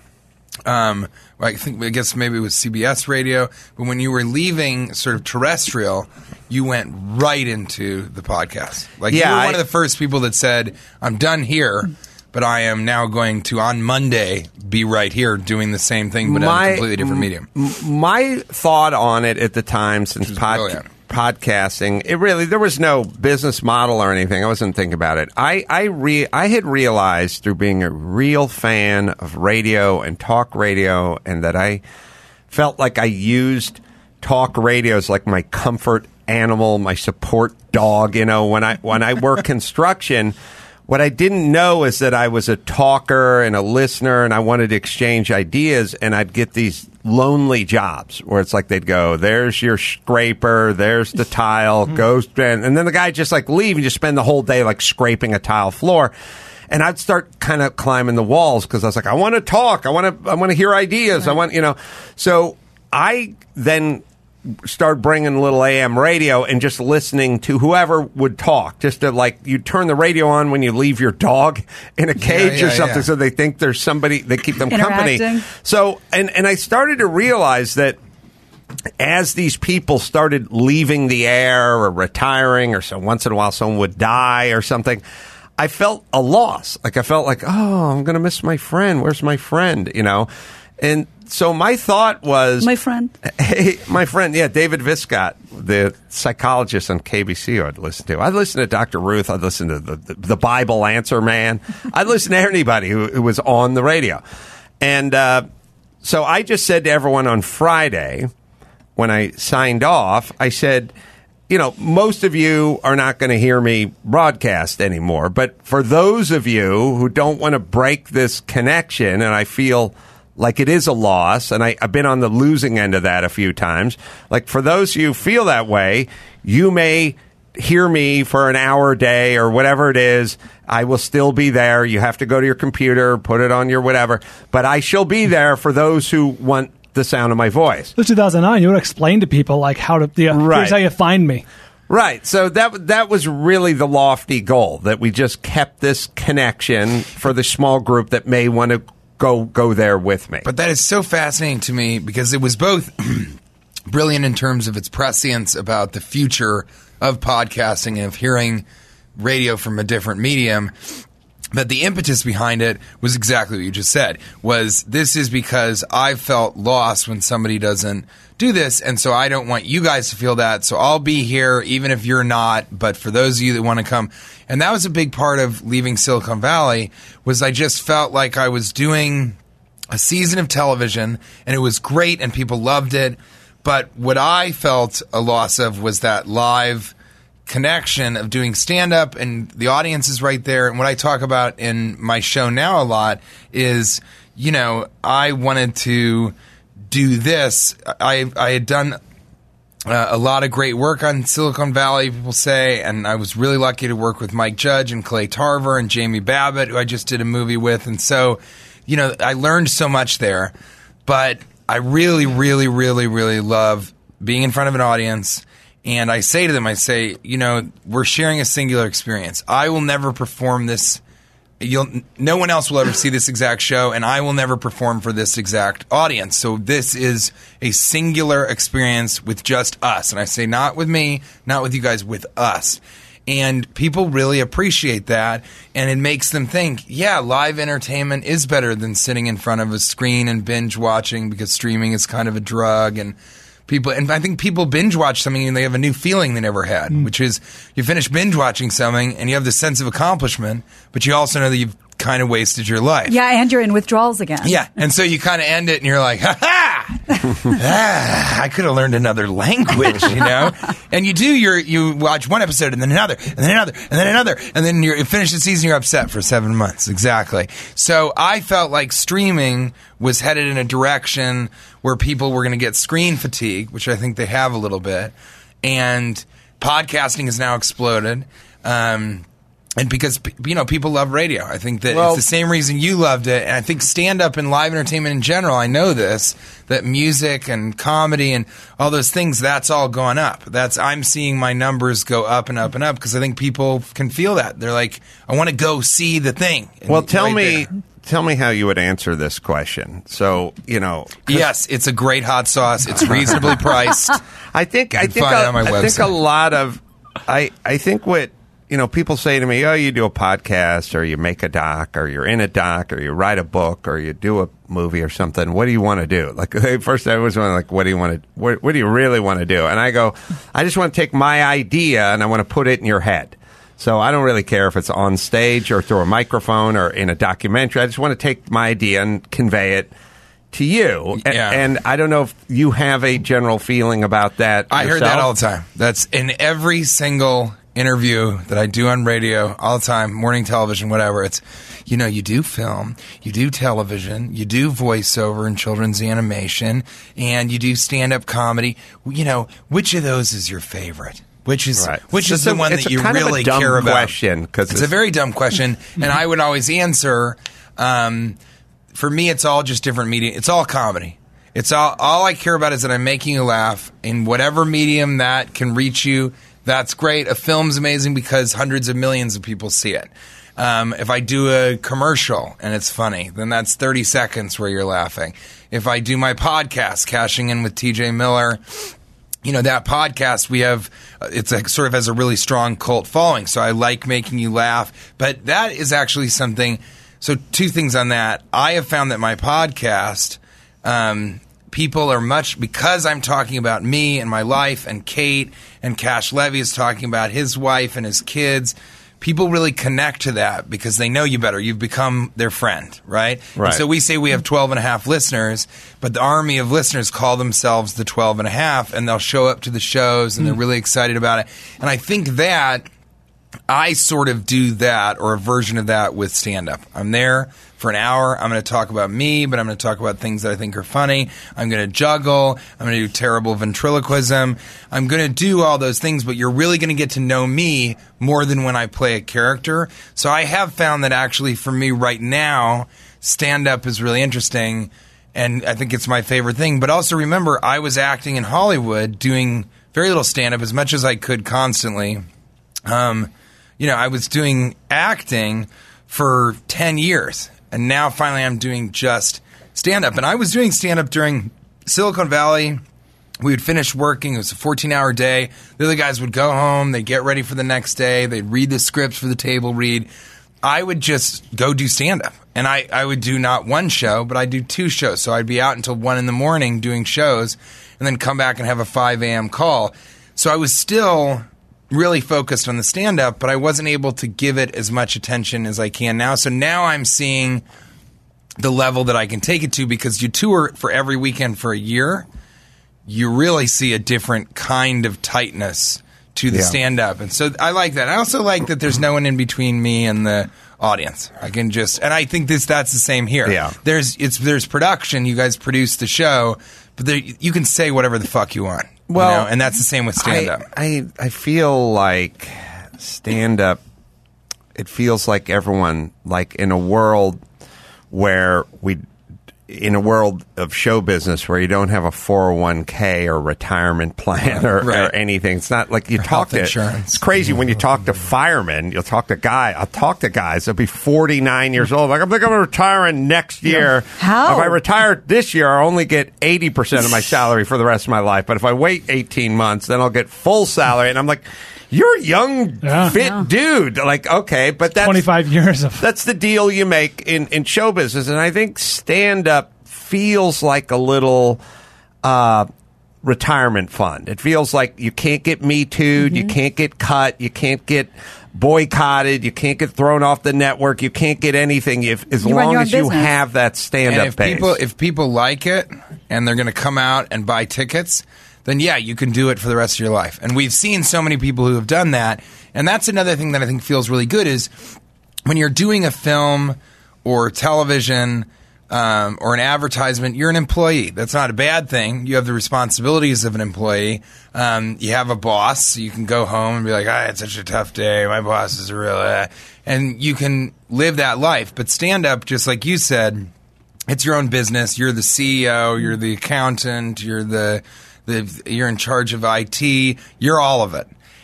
um, I think I guess maybe it was C B S radio, but when you were leaving sort of terrestrial, you went right into the podcast. Like Yeah, you were I- one of the first people that said, "I'm done here, but I am now going to on Monday be right here doing the same thing, but in a completely different medium." m- My thought on it at the time, since was pod, brilliant. podcasting, it really there was no business model or anything. I wasn't thinking about it. I I re, I had realized through being a real fan of radio and talk radio, and that I felt like I used talk radio as like my comfort animal, my support dog. You know, when I when I work construction. What I didn't know is that I was a talker and a listener, and I wanted to exchange ideas, and I'd get these lonely jobs where it's like they'd go, there's your scraper, there's the tile, go, and, and then the guy just like leave and just spend the whole day like scraping a tile floor. And I'd start kind of climbing the walls because I was like, I want to talk, I want to, I want to hear ideas, I want, you know. So I then started bringing a little A M radio and just listening to whoever would talk. Just to like, you turn the radio on when you leave your dog in a cage yeah, or something, yeah. so they think there's somebody, they keep them company. Interacting. So, and, and I started to realize that as these people started leaving the air or retiring, or so once in a while someone would die or something, I felt a loss. Like I felt like, oh, I'm going to miss my friend. Where's my friend? You know? And so my thought was, My friend. Hey, my friend, yeah, David Viscott, the psychologist on K B C I'd listen to. I'd listen to Doctor Ruth. I'd listen to the, the, the Bible Answer Man. I'd listen to anybody who, who was on the radio. And uh, so I just said to everyone on Friday, when I signed off, I said, you know, most of you are not going to hear me broadcast anymore. But for those of you who don't want to break this connection, and I feel like it is a loss, and I, I've been on the losing end of that a few times. Like, for those of you who feel that way, you may hear me for an hour a day or whatever it is. I will still be there. You have to go to your computer, put it on your whatever. But I shall be there for those who want the sound of my voice. It was two thousand nine. You would explain to people, like, how to, you know, Right. here's how you find me. Right. So that that was really the lofty goal, that we just kept this connection for the small group that may want to go go there with me. But that is so fascinating to me because it was both brilliant in terms of its prescience about the future of podcasting and of hearing radio from a different medium. But the impetus behind it was exactly what you just said, was this is because I felt lost when somebody doesn't do this, and so I don't want you guys to feel that, so I'll be here even if you're not, but for those of you that want to come. And that was a big part of leaving Silicon Valley, was I just felt like I was doing a season of television, and it was great, and people loved it, but what I felt a loss of was that live connection of doing stand-up, and the audience is right there. And what I talk about in my show now a lot is, you know, I wanted to do this. I I had done uh, a lot of great work on Silicon Valley, people say, and I was really lucky to work with Mike Judge and Clay Tarver and Jamie Babbitt, who I just did a movie with. And so, you know, I learned so much there. But I really, really, really, really love being in front of an audience. And I say to them, I say, you know, we're sharing a singular experience. I will never perform this. You'll, no one else will ever see this exact show, and I will never perform for this exact audience. So this is a singular experience with just us. And I say, not with me, not with you guys, with us. And people really appreciate that, and it makes them think, yeah, live entertainment is better than sitting in front of a screen and binge watching, because streaming is kind of a drug. And People, and I think people binge watch something and they have a new feeling they never had, Mm. which is you finish binge watching something and you have this sense of accomplishment, but you also know that you've kind of wasted your life. Yeah, and you're in withdrawals again. Yeah, and so you kind of end it and you're like, ha ha! ah, I could have learned another language, you know? And you do, you're, you watch one episode and then another, and then another, and then another, and then you're, you finish the season, you're upset for seven months. Exactly. So I felt like streaming was headed in a direction where people were going to get screen fatigue, which I think they have a little bit, and podcasting has now exploded. Um, And because, you know, people love radio. I think that Well- it's the same reason you loved it. And I think stand-up and live entertainment in general, I know this, that music and comedy and all those things, that's all gone up. That's I'm seeing my numbers go up and up and up because I think people can feel that. They're like, I want to go see the thing. And Well, tell right me, there. tell me how you would answer this question. So, you know, 'cause Yes, it's a great hot sauce. It's reasonably priced. I think I can think find a, it on my I think a website. lot of I I think what you know people say to me, oh, you do a podcast or you make a doc or you're in a doc or you write a book or you do a movie or something. What do you want to do? Like first, I was wondering, like, what do you want to? What, what do you really want to do? And I go, I just want to take my idea and I want to put it in your head. So I don't really care if it's on stage or through a microphone or in a documentary. I just want to take my idea and convey it to you. A- Yeah. And I don't know if you have a general feeling about that. I heard yourself. that all the time. That's in every single interview that I do on radio, all the time, morning television, whatever. It's, you know, you do film, you do television, you do voiceover and children's animation, and you do stand-up comedy. You know, which of those is your favorite? Which is Right. which It's is the a- one it's that a you kind of a really dumb care about? question, 'cause it's, a it's- very dumb question, and I would always answer. Um, for me, it's all just different media. It's all comedy. It's all all I care about is that I'm making you laugh in whatever medium that can reach you. That's great. A film's amazing because hundreds of millions of people see it. Um, if I do a commercial and it's funny, then that's thirty seconds where you're laughing. If I do my podcast, Cashing In with T J Miller, you know, that podcast we have, it's like sort of has a really strong cult following. So I like making you laugh. But that is actually something. So two things on that. I have found that my podcast, um, people are much, because I'm talking about me and my life, and Kate and Cash Levy is talking about his wife and his kids. People really connect to that because they know you better. You've become their friend, right? Right. And so we say we have twelve and a half listeners, but the army of listeners call themselves the twelve and a half, and they'll show up to the shows and they're really excited about it. And I think that I sort of do that, or a version of that, with stand-up. I'm there for an hour. I'm going to talk about me, but I'm going to talk about things that I think are funny. I'm going to juggle. I'm going to do terrible ventriloquism. I'm going to do all those things, but you're really going to get to know me more than when I play a character. So I have found that actually for me right now, stand-up is really interesting, and I think it's my favorite thing. But also remember, I was acting in Hollywood, doing very little stand-up, as much as I could constantly. Um, you know, I was doing acting for ten years, and now finally I'm doing just stand-up. And I was doing stand-up during Silicon Valley. We would finish working. It was a fourteen-hour day. The other guys would go home. They'd get ready for the next day. They'd read the scripts for the table read. I would just go do stand-up. And I, I would do not one show, but I'd do two shows. So I'd be out until one in the morning doing shows, and then come back and have a five a.m. call. So I was still really focused on the stand-up, but I wasn't able to give it as much attention as I can now. So now I'm seeing the level that I can take it to, because you tour for every weekend for a year, you really see a different kind of tightness to the Yeah. stand-up. And so I like that. I also like that there's no one in between me and the audience. I can just, and I think this that's the same here. Yeah. There's it's there's production. You guys produce the show, but there, you can say whatever the fuck you want. Well, you know? And that's the same with stand-up. I, I I feel like stand up. It feels like everyone, like in a world where we, in a world of show business where you don't have a four oh one k or retirement plan or, Right. or anything. It's not like you Or talk health to. insurance. It's crazy when you talk to firemen. You'll talk to guy. I'll talk to guys. They'll be forty-nine years old. Like, I'm thinking I'm retiring next year. How? If I retire this year, I only get eighty percent of my salary for the rest of my life. But if I wait eighteen months, then I'll get full salary. And I'm like, you're a young, Yeah. fit Yeah. dude. Like, okay, but that's twenty-five years of that's the deal you make in, in show business. And I think stand up feels like a little, uh, retirement fund. It feels like you can't get Me Too'd, mm-hmm. you can't get cut, you can't get boycotted, you can't get thrown off the network, you can't get anything if as you long as business. you have that stand-up and if base. People, if people like it and they're going to come out and buy tickets, then yeah, you can do it for the rest of your life. And we've seen so many people who have done that. And that's another thing that I think feels really good is when you're doing a film or television um, or an advertisement, you're an employee. That's not a bad thing. You have the responsibilities of an employee. Um, you have a boss, so you can go home and be like, I had such a tough day. My boss is real. Uh, and you can live that life. But stand-up, just like you said, it's your own business. You're the C E O. You're the accountant. You're the, the you're in charge of I T. You're all of it.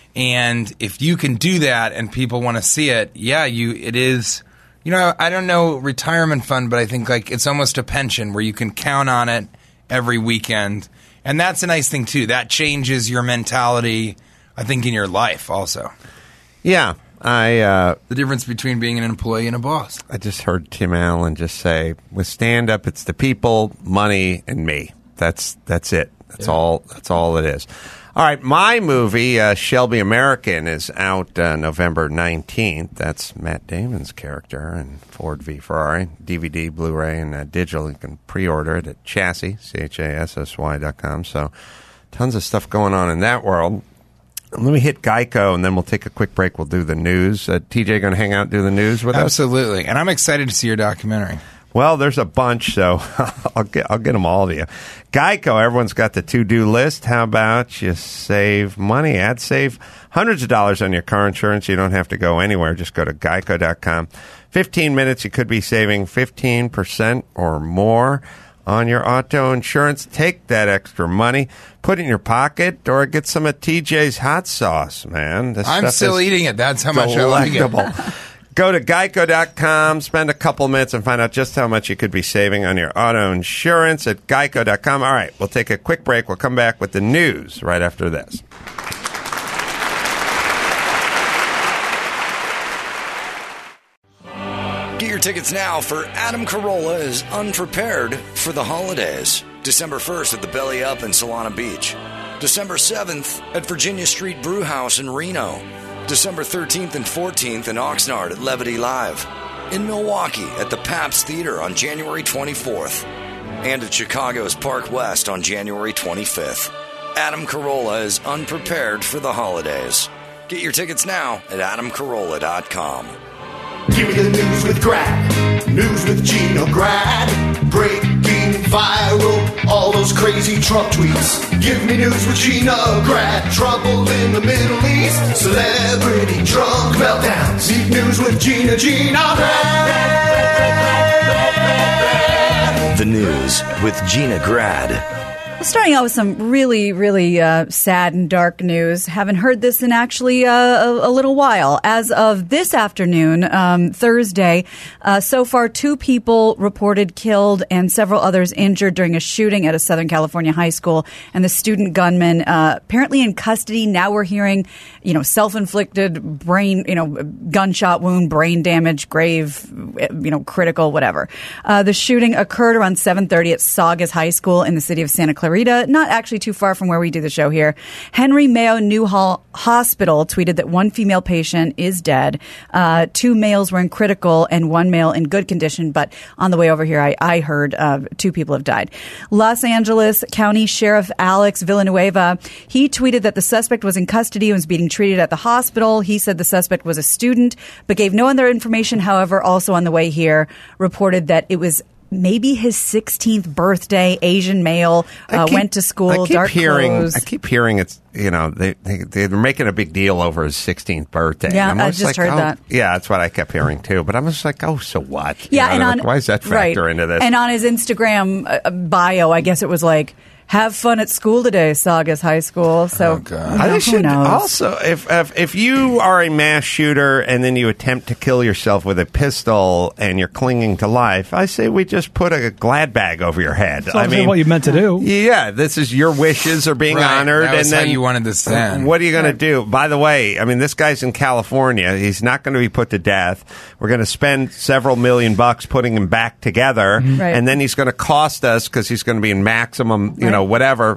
And if you can do that and people want to see it, yeah, you it is. You know, I don't know retirement fund, but I think like it's almost a pension where you can count on it every weekend. And that's a nice thing, too. That changes your mentality, I think, in your life also. Yeah. I uh, the difference between being an employee and a boss. I just heard Tim Allen just say, with stand-up, it's the people, money, and me. That's that's it. That's yeah. all. That's all it is. All right, my movie, uh, Shelby American, is out uh, November nineteenth. That's Matt Damon's character in Ford v Ferrari. D V D, Blu-ray, and uh, digital. You can pre-order it at Chassis, C H A S S Y dot com. So tons of stuff going on in that world. Let me hit Geico, and then we'll take a quick break. We'll do the news. Uh, T J going to hang out and do the news with Absolutely. us? Absolutely. And I'm excited to see your documentary. Well, there's a bunch, so I'll get I'll get them all to you. Geico, everyone's got the to-do list. How about you save money? Add save hundreds of dollars on your car insurance. You don't have to go anywhere. Just go to geico dot com. fifteen minutes, you could be saving fifteen percent or more on your auto insurance. Take that extra money, put it in your pocket, or get some of T J's hot sauce, man. This I'm still eating it. That's how much delectable. I like it. Go to geico dot com, spend a couple minutes, and find out just how much you could be saving on your auto insurance at geico dot com. All right, we'll take a quick break. We'll come back with the news right after this. Get your tickets now for Adam Carolla is Unprepared for the Holidays. December first at the Belly Up in Solana Beach. December seventh at Virginia Street Brew House in Reno. December thirteenth and fourteenth in Oxnard at Levity Live. In Milwaukee at the Pabst Theater on January twenty-fourth. And at Chicago's Park West on January twenty-fifth. Adam Carolla is Unprepared for the Holidays. Get your tickets now at adam carolla dot com. Give me the news with Grad. News with Gina Grad. Breaking viral, all those crazy Trump tweets. Give me news with Gina Grad. Trouble in the Middle East. Celebrity drunk meltdowns. Need news with Gina, Gina Grad. The news with Gina Grad. Well, starting out with some really, really uh, sad and dark news. Haven't heard this in actually uh, a, a little while. As of this afternoon, um, Thursday, uh, so far two people reported killed and several others injured during a shooting at a Southern California high school. And the student gunman uh, apparently in custody. Now we're hearing, you know, self-inflicted brain, you know, gunshot wound, brain damage, grave, you know, critical, whatever. Uh, the shooting occurred around seven thirty at Saugus High School in the city of Santa Clara. Clarita, not actually too far from where we do the show here. Henry Mayo Newhall Hospital tweeted that one female patient is dead. Uh, two males were in critical and one male in good condition. But on the way over here, I, I heard uh, two people have died. Los Angeles County Sheriff Alex Villanueva, he tweeted that the suspect was in custody and was being treated at the hospital. He said the suspect was a student, but gave no other information. However, also on the way here, reported that it was maybe his sixteenth birthday, Asian male, uh, keep, went to school, I keep dark hearing, clothes. I keep hearing it's, you know, they, they, they're making a big deal over his sixteenth birthday. Yeah, and I just, just like, heard oh, that. Yeah, that's what I kept hearing too. But I was like, oh, so what? Yeah, you know, and on, like, why does that factor right. into this? And on his Instagram uh, bio, I guess it was like, have fun at school today, Saugus High School. So, oh, God. You know, I should who knows? also, if, if if you are a mass shooter and then you attempt to kill yourself with a pistol and you're clinging to life, I say we just put a glad bag over your head. That's I mean, what you meant to do. Yeah, this is your wishes are being right. honored, That was and then how you wanted this to end. What are you going to do? By the way, I mean this guy's in California. He's not going to be put to death. We're going to spend several million bucks putting him back together, Right. and then he's going to cost us because he's going to be in maximum, you Right. know, whatever.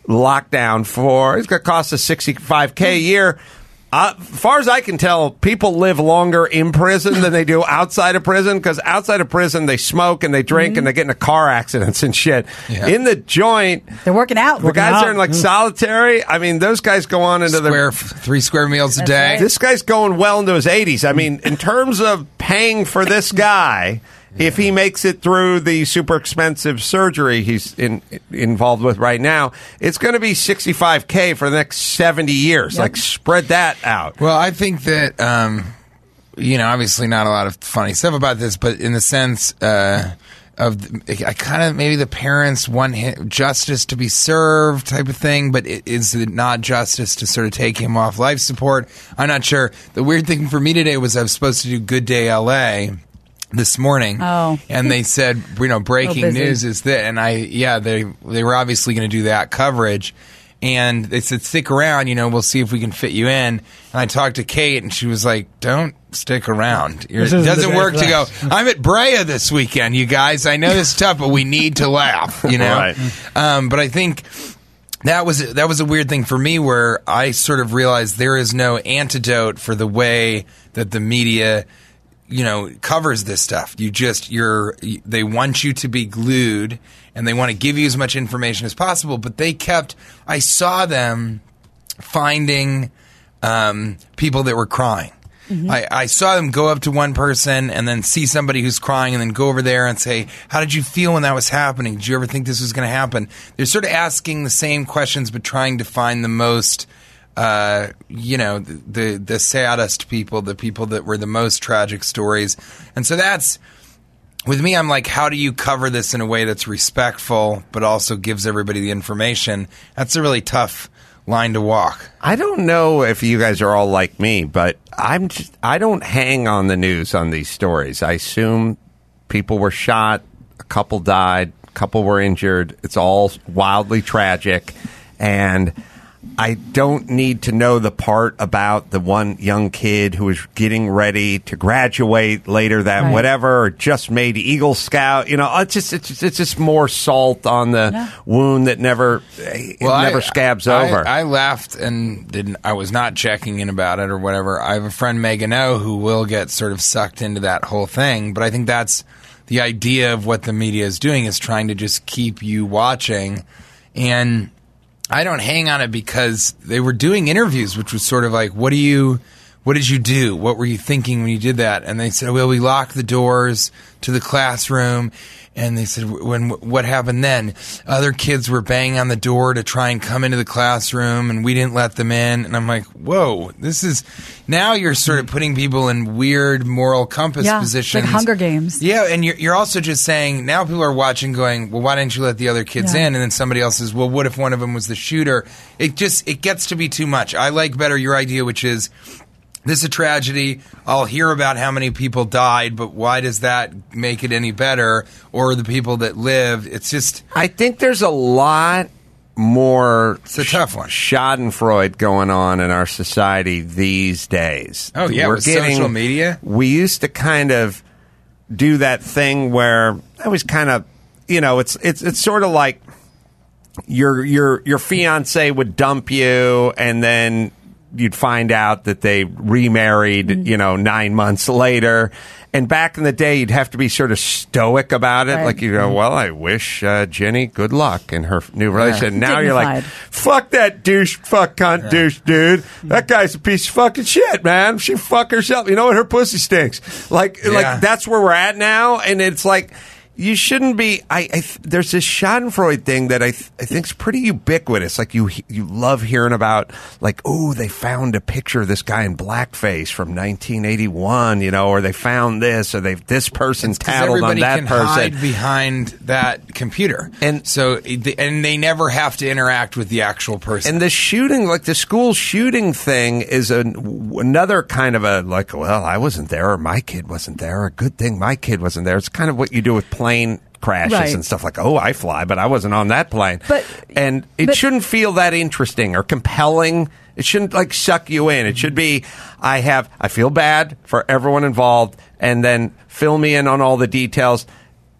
lockdown for, it's going to cost us sixty-five K a year. Uh, as far as I can tell, people live longer in prison than they do outside of prison, because outside of prison, they smoke and they drink mm-hmm. and they get into car accidents and shit. Yeah. In the joint, they're working out. The working guys out. are in like mm. solitary. I mean, those guys go on into square, the three square meals a That's day. Right. This guy's going well into his eighties. I mean, in terms of paying for this guy, yeah. if he makes it through the super expensive surgery he's in, involved with right now, it's going to be sixty-five K for the next seventy years. Yep. Like, spread that out. Well, I think that, um, you know, obviously not a lot of funny stuff about this, but in the sense uh, of, I kind of, maybe the parents want him, justice to be served type of thing, but it, is it not justice to sort of take him off life support? I'm not sure. The weird thing for me today was I was supposed to do Good Day L A this morning, oh. and they said, you know, breaking news is that, and I, yeah, they they were obviously going to do that coverage, and they said, stick around, you know, we'll see if we can fit you in. And I talked to Kate, and she was like, don't stick around. You're, it doesn't work to go, I'm at Brea this weekend, you guys. I know this is tough, but we need to laugh, you know? Right. Um, but I think that was that was a weird thing for me, where I sort of realized there is no antidote for the way that the media, you know, covers this stuff. You just, you're, they want you to be glued, and they want to give you as much information as possible, but they kept, I saw them finding um, people that were crying. Mm-hmm. I, I saw them go up to one person and then see somebody who's crying and then go over there and say, how did you feel when that was happening? Did you ever think this was going to happen? They're sort of asking the same questions, but trying to find the most, uh, you know, the, the, the saddest people, the people that were the most tragic stories. And so that's, with me, I'm like, how do you cover this in a way that's respectful, but also gives everybody the information? That's a really tough line to walk. I don't know if you guys are all like me, but I'm just, I don't hang on the news on these stories. I assume people were shot, a couple died, a couple were injured. It's all wildly tragic, and I don't need to know the part about the one young kid who was getting ready to graduate later that right. whatever, or just made Eagle Scout. You know, it's just it's just, it's just more salt on the yeah. wound that never it well, never I, scabs I, over. I laughed and didn't. I was not checking in about it or whatever. I have a friend, Megan O, who will get sort of sucked into that whole thing. But I think that's the idea of what the media is doing, is trying to just keep you watching. And I don't hang on it because they were doing interviews, which was sort of like, what do you, what did you do? What were you thinking when you did that? And they said, well, we locked the doors to the classroom. And they said, when, what happened then? Other kids were banging on the door to try and come into the classroom, and we didn't let them in. And I'm like, whoa, this is, now you're sort of putting people in weird moral compass yeah, positions. Like Hunger Games. Yeah, and you're, you're also just saying, now people are watching going, well, why didn't you let the other kids yeah. in? And then somebody else says, well, what if one of them was the shooter? It just, it gets to be too much. I like better your idea, which is, this is a tragedy. I'll hear about how many people died, but why does that make it any better? Or the people that lived? It's just, I think there's a lot more it's a tough one. Schadenfreude going on in our society these days. Oh, yeah, We're with getting, social media? We used to kind of do that thing where I was kind of, you know, it's it's it's sort of like your your your fiance would dump you, and then you'd find out that they remarried, mm-hmm. you know, nine months later. And back in the day, you'd have to be sort of stoic about it. Right. Like, you go, well, I wish uh, Jenny good luck in her new relationship. Yeah. Now Dignified. You're like, fuck that douche, fuck cunt, yeah. douche, dude. That guy's a piece of fucking shit, man. She fuck herself. You know what? Her pussy stinks. Like, yeah. like that's where we're at now. And it's like, you shouldn't be. I, I there's this Schadenfreude thing that I th- I think is pretty ubiquitous. Like you you love hearing about, like, oh, they found a picture of this guy in blackface from nineteen eighty-one, you know, or they found this, or they this person tattled on that can person. Hide behind that computer, and so and they never have to interact with the actual person. And the shooting, like the school shooting thing, is a, another kind of a like, well, I wasn't there, or my kid wasn't there. A good thing my kid wasn't there. It's kind of what you do with plane crashes right. and stuff like, oh, I fly, but I wasn't on that plane. But, and it but, shouldn't feel that interesting or compelling. It shouldn't like suck you in. It should be, I have, I feel bad for everyone involved, and then fill me in on all the details.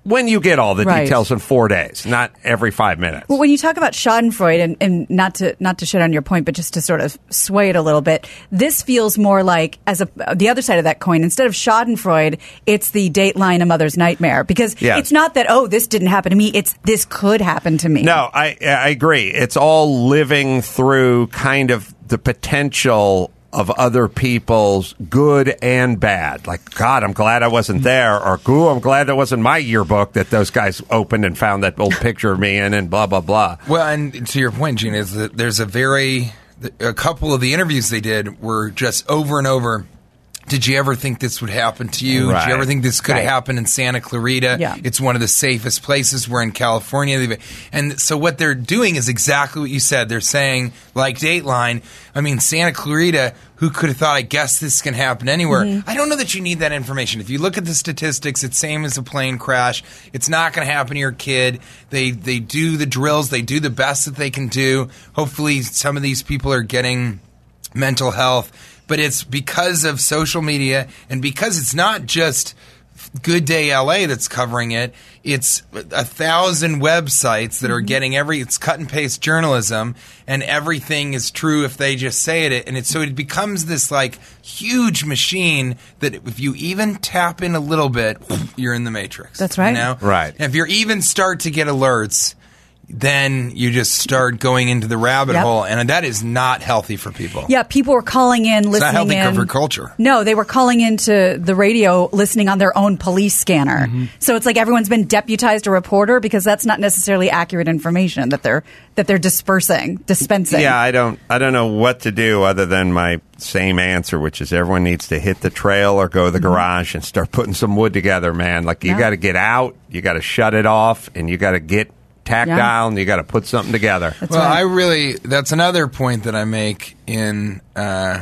when you get all the Right. details in four days, not every five minutes. Well, when you talk about Schadenfreude, and, and not to not to shit on your point, but just to sort of sway it a little bit, this feels more like as a the other side of that coin. Instead of Schadenfreude, it's the Dateline A Mother's Nightmare, because Yeah. it's not that oh this didn't happen to me. It's this could happen to me. No, I I agree. It's all living through kind of the potential of other people's good and bad. Like, God, I'm glad I wasn't there, or, ooh, I'm glad that wasn't my yearbook that those guys opened and found that old picture of me in, and blah, blah, blah. Well, and to your point, Gina, is that there's a very, a couple of the interviews they did were just over and over. Did you ever think this would happen to you? Right. Did you ever think this could have Right. happened in Santa Clarita? Yeah. It's one of the safest places. We're in California. They've- And so what they're doing is exactly what you said. They're saying, like Dateline, I mean, Santa Clarita, who could have thought, I guess this can happen anywhere? Mm-hmm. I don't know that you need that information. If you look at the statistics, it's same as a plane crash. It's not going to happen to your kid. They, they do the drills. They do the best that they can do. Hopefully some of these people are getting mental health. But it's because of social media, and because it's not just Good Day L A that's covering it. It's a thousand websites that are getting every. It's cut and paste journalism, and everything is true if they just say it. And it so it becomes this like huge machine that if you even tap in a little bit, you're in the matrix. That's right. You know? Right. And if you even start to get alerts, then you just start going into the rabbit Yep. hole, and that is not healthy for people. Yeah, people were calling in, listening It's not healthy in. for culture. No, they were calling into the radio, listening on their own police scanner. Mm-hmm. So it's like everyone's been deputized a reporter, because that's not necessarily accurate information that they're that they're dispersing, dispensing. Yeah, I don't I don't know what to do other than my same answer, which is everyone needs to hit the trail or go to the garage and start putting some wood together, man. Like, you Yeah. got to get out, you got to shut it off, and you got to get tactile, Yeah. and you got to put something together. That's well, right. I really, that's another point that I make in, uh,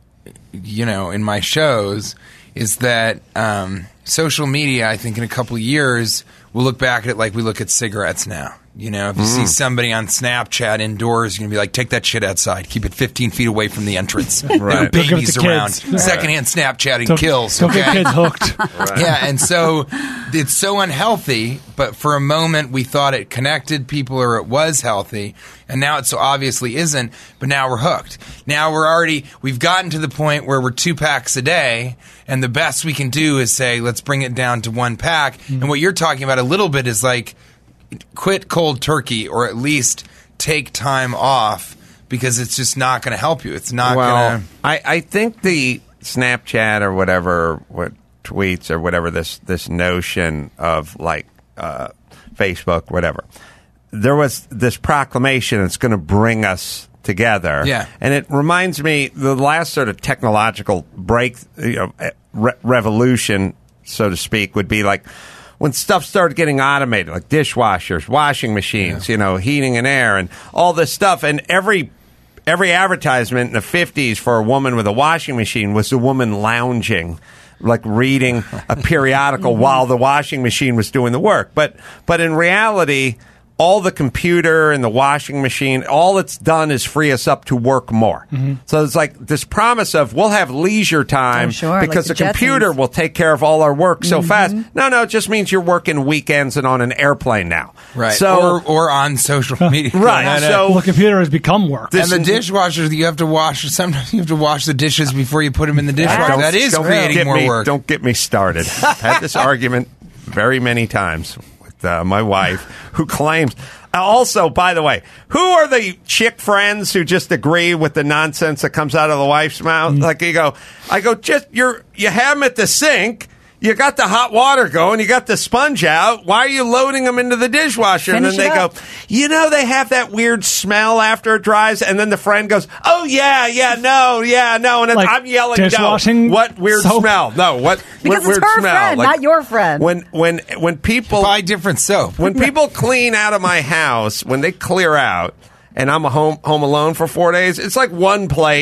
you know, in my shows, is that um, social media, I think in a couple of years, we'll look back at it like we look at cigarettes now. You know, if you see somebody on Snapchat indoors, you're going to be like, take that shit outside. Keep it fifteen feet away from the entrance. There are Right. Don't give it babies to around. kids. Secondhand Snapchatting Don't, kills. don't okay? get kids hooked. Yeah, and so it's so unhealthy, but for a moment we thought it connected people or it was healthy, and now it so obviously isn't, but now we're hooked. Now we're already, we've gotten to the point where we're two packs a day, and the best we can do is say, let's bring it down to one pack. Mm-hmm. And what you're talking about a little bit is like, quit cold turkey, or at least take time off, because it's just not going to help you. It's not well, going to... I, I think the Snapchat or whatever, what tweets or whatever, this this notion of like uh, Facebook, whatever, there was this proclamation that's going to bring us together. Yeah. And it reminds me, the last sort of technological break, you know, re- revolution, so to speak, would be like when stuff started getting automated, like dishwashers, washing machines, you know, heating and air, and all this stuff. And every every advertisement in the fifties for a woman with a washing machine was a woman lounging, like reading a periodical while the washing machine was doing the work. But but in reality, all the computer and the washing machine, all it's done is free us up to work more. Mm-hmm. So it's like this promise of we'll have leisure time Oh, sure, like because the the, computer Jetsons. will take care of all our work so Mm-hmm. fast. No, no, it just means you're working weekends and on an airplane now. Right. So, or, or on social media. right. And, uh, So Well, the computer has become work. and the dishwasher, you have to wash. Sometimes you have to wash the dishes before you put them in the dishwasher. Don't- that is don't creating get more me, work. Don't get me started. I've had this argument very many times with uh, my wife, who claims. Uh, also, by the way, who are the chick friends who just agree with the nonsense that comes out of the wife's mouth? Like, you go, I go, just you're you have them at the sink. You got the hot water going. You got the sponge out. Why are you loading them into the dishwasher? Finish and then it they up. go, you know, they have that weird smell after it dries. And then the friend goes, oh, yeah, yeah, no, yeah, no. And then Like I'm yelling, dishwashing no. What weird soap? smell? No, what Because weird, it's weird her smell? friend, not your friend. When, when, when people... Buy different soap. When people clean out of my house, when they clear out, and I'm home home alone for four days, it's like one plate,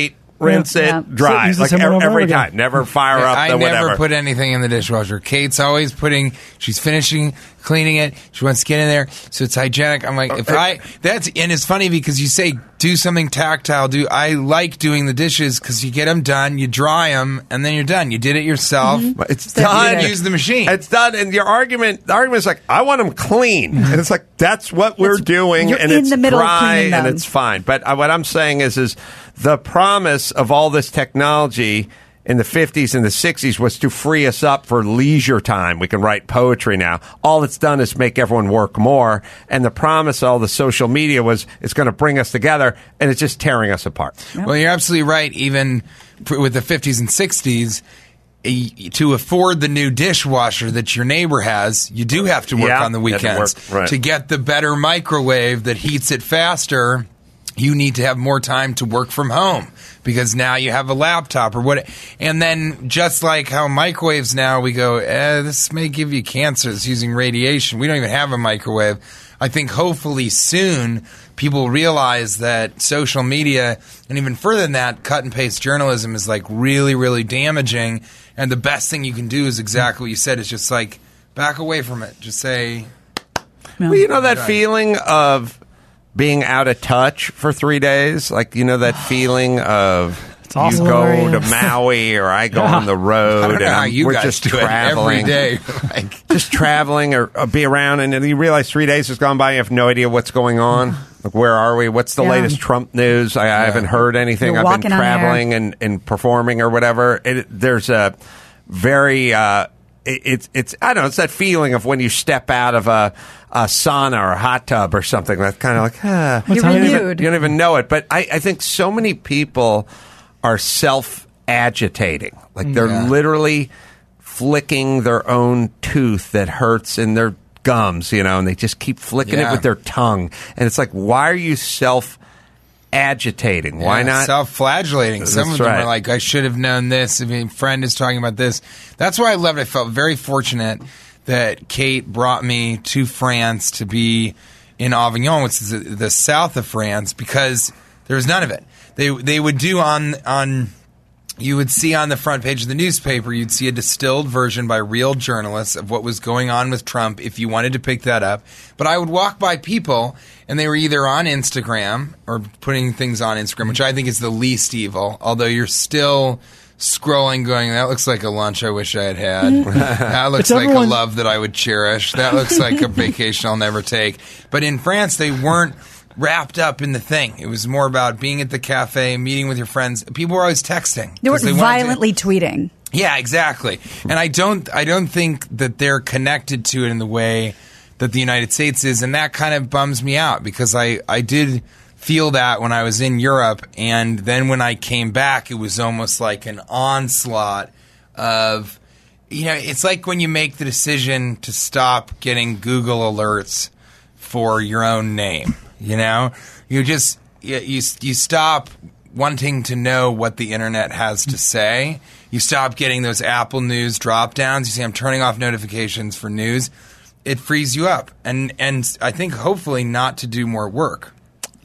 rinse Yeah. it, Yeah. dry. Use the Like same one every, over and every over time. again. Never fire Yeah, up I the never whatever. put anything in the dishwasher. Kate's always putting. She's finishing cleaning it. She wants to get in there, so it's hygienic. I'm like, if I that's and it's funny because you say do something tactile. Do I like doing the dishes because you get them done, you dry them, and then you're done. You did it yourself. But it's So you done. didn't use the machine. It's done. And your argument, the argument is like, I want them clean. And it's like, that's what we're That's- doing. you're And in it's the middle of dry cleaning and them. it's fine. But uh, what I'm saying is, is the promise of all this technology in the fifties and the sixties was to free us up for leisure time. We can write poetry now. All it's done is make everyone work more. And the promise of all the social media was it's going to bring us together, and it's just tearing us apart. Well, you're absolutely right. Even for, with the fifties and sixties, eh, to afford the new dishwasher that your neighbor has, you do have to work Yeah, on the you have to weekends. work, right. To get the better microwave that heats it faster, you need to have more time to work from home because now you have a laptop or what. And then just like how microwaves now, we go, eh, this may give you cancer. It's using radiation. We don't even have a microwave. I think hopefully soon people realize that social media and even further than that, cut and paste journalism is like really, really damaging. And the best thing you can do is exactly what you said. Is just like back away from it. Just say, Well, you know that Right. feeling of being out of touch for three days? Like, you know that feeling of awesome. you go to Glorious. Maui or I go Yeah. on the road I don't know and how I'm- you we're guys just do traveling. it every day. Like, Just traveling or, or be around, and then you realize three days has gone by. You have no idea what's going on. Like, where are we? What's the Yeah. latest Trump news? I, I haven't heard anything. You're I've been walking on air. traveling and, and performing or whatever. It, there's a very uh, it, it's it's I don't know. It's that feeling of when you step out of a, a sauna or a hot tub or something. That's kind of like ah, You're you don't even- renewed. you don't even know it. But I, I think so many people are self agitating. Like they're Yeah. literally flicking their own tooth that hurts in their gums, you know, and they just keep flicking it Yeah. with their tongue. And it's like, why are you self agitating? Why Yeah, not? self-flagellating? Some That's of them right. are like, I should have known this. If a friend is talking about this, that's why I loved it. I felt very fortunate that Kate brought me to France to be in Avignon, which is the, the south of France, because there was none of it. They they would do on on. You would see on the front page of the newspaper, you'd see a distilled version by real journalists of what was going on with Trump if you wanted to pick that up. But I would walk by people, and they were either on Instagram or putting things on Instagram, which I think is the least evil, although you're still scrolling going, that looks like a lunch I wish I had had. That looks It's like everyone- a love that I would cherish. That looks like a vacation I'll never take. But in France, they weren't wrapped up in the thing. It was more about being at the cafe, meeting with your friends. People were always texting. They 'cause weren't wanted to- violently tweeting. yeah, exactly. And I don't I don't think that they're connected to it in the way that the United States is, and that kind of bums me out because I, I did feel that when I was in Europe, and then when I came back it was almost like an onslaught of, you know, it's like when you make the decision to stop getting Google alerts for your own name, you know? You just you you, you stop wanting to know what the internet has to say. You stop getting those Apple News drop downs. You say, I'm turning off notifications for news. It frees you up. And and I think hopefully not to do more work.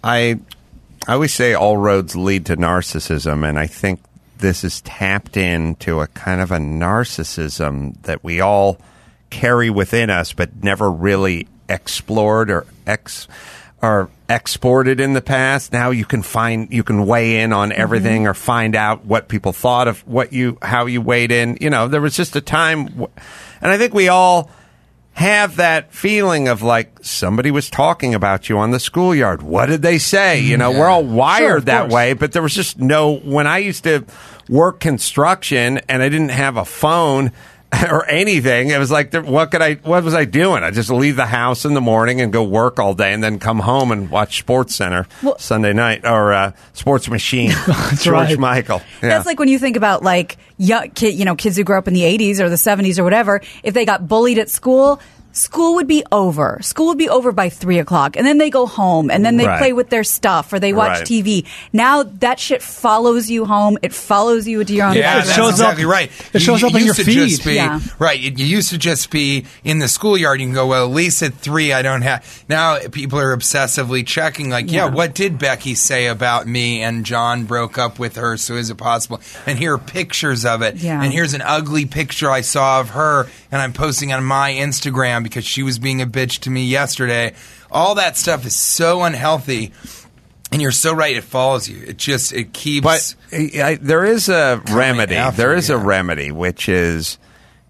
I I always say all roads lead to narcissism, and I think this is tapped into a kind of a narcissism that we all carry within us, but never really explored or ex or exported in the past. Now you can find you can weigh in on everything or find out what people thought of what you how you weighed in. You know, there was just a time, w- and I think we all have that feeling of like somebody was talking about you on the schoolyard. What did they say? You know, Yeah. we're all wired Sure, of that course. way, but there was just no, when I used to work construction and I didn't have a phone or anything, it was like, there- what could I, what was I doing? I just leave the house in the morning and go work all day and then come home and watch Sports Center Well- Sunday night or uh, Sports Machine. George right. Michael. Yeah. That's like when you think about like young kid, you know, kids who grew up in the eighties or the seventies or whatever. If they got bullied at school, school would be over. School would be over by three o'clock, and then they go home, and then they Right. play with their stuff, or they watch Right. T V. Now that shit follows you home. It follows you into your own Yeah, bedroom. that's shows up- exactly right. it shows up in your used to just feed. be, Yeah. Right. It used to just be in the schoolyard. You can go, well, at least at three, I don't have. Now people are obsessively checking, like, yeah, Yeah. what did Becky say about me? And John broke up with her, so is it possible? And here are pictures of it. Yeah. And here's an ugly picture I saw of her, and I'm posting on my Instagram because she was being a bitch to me yesterday. All that stuff is so unhealthy. And you're so right. It follows you. It just it keeps. But I, there is a remedy. after There is you. a remedy, which is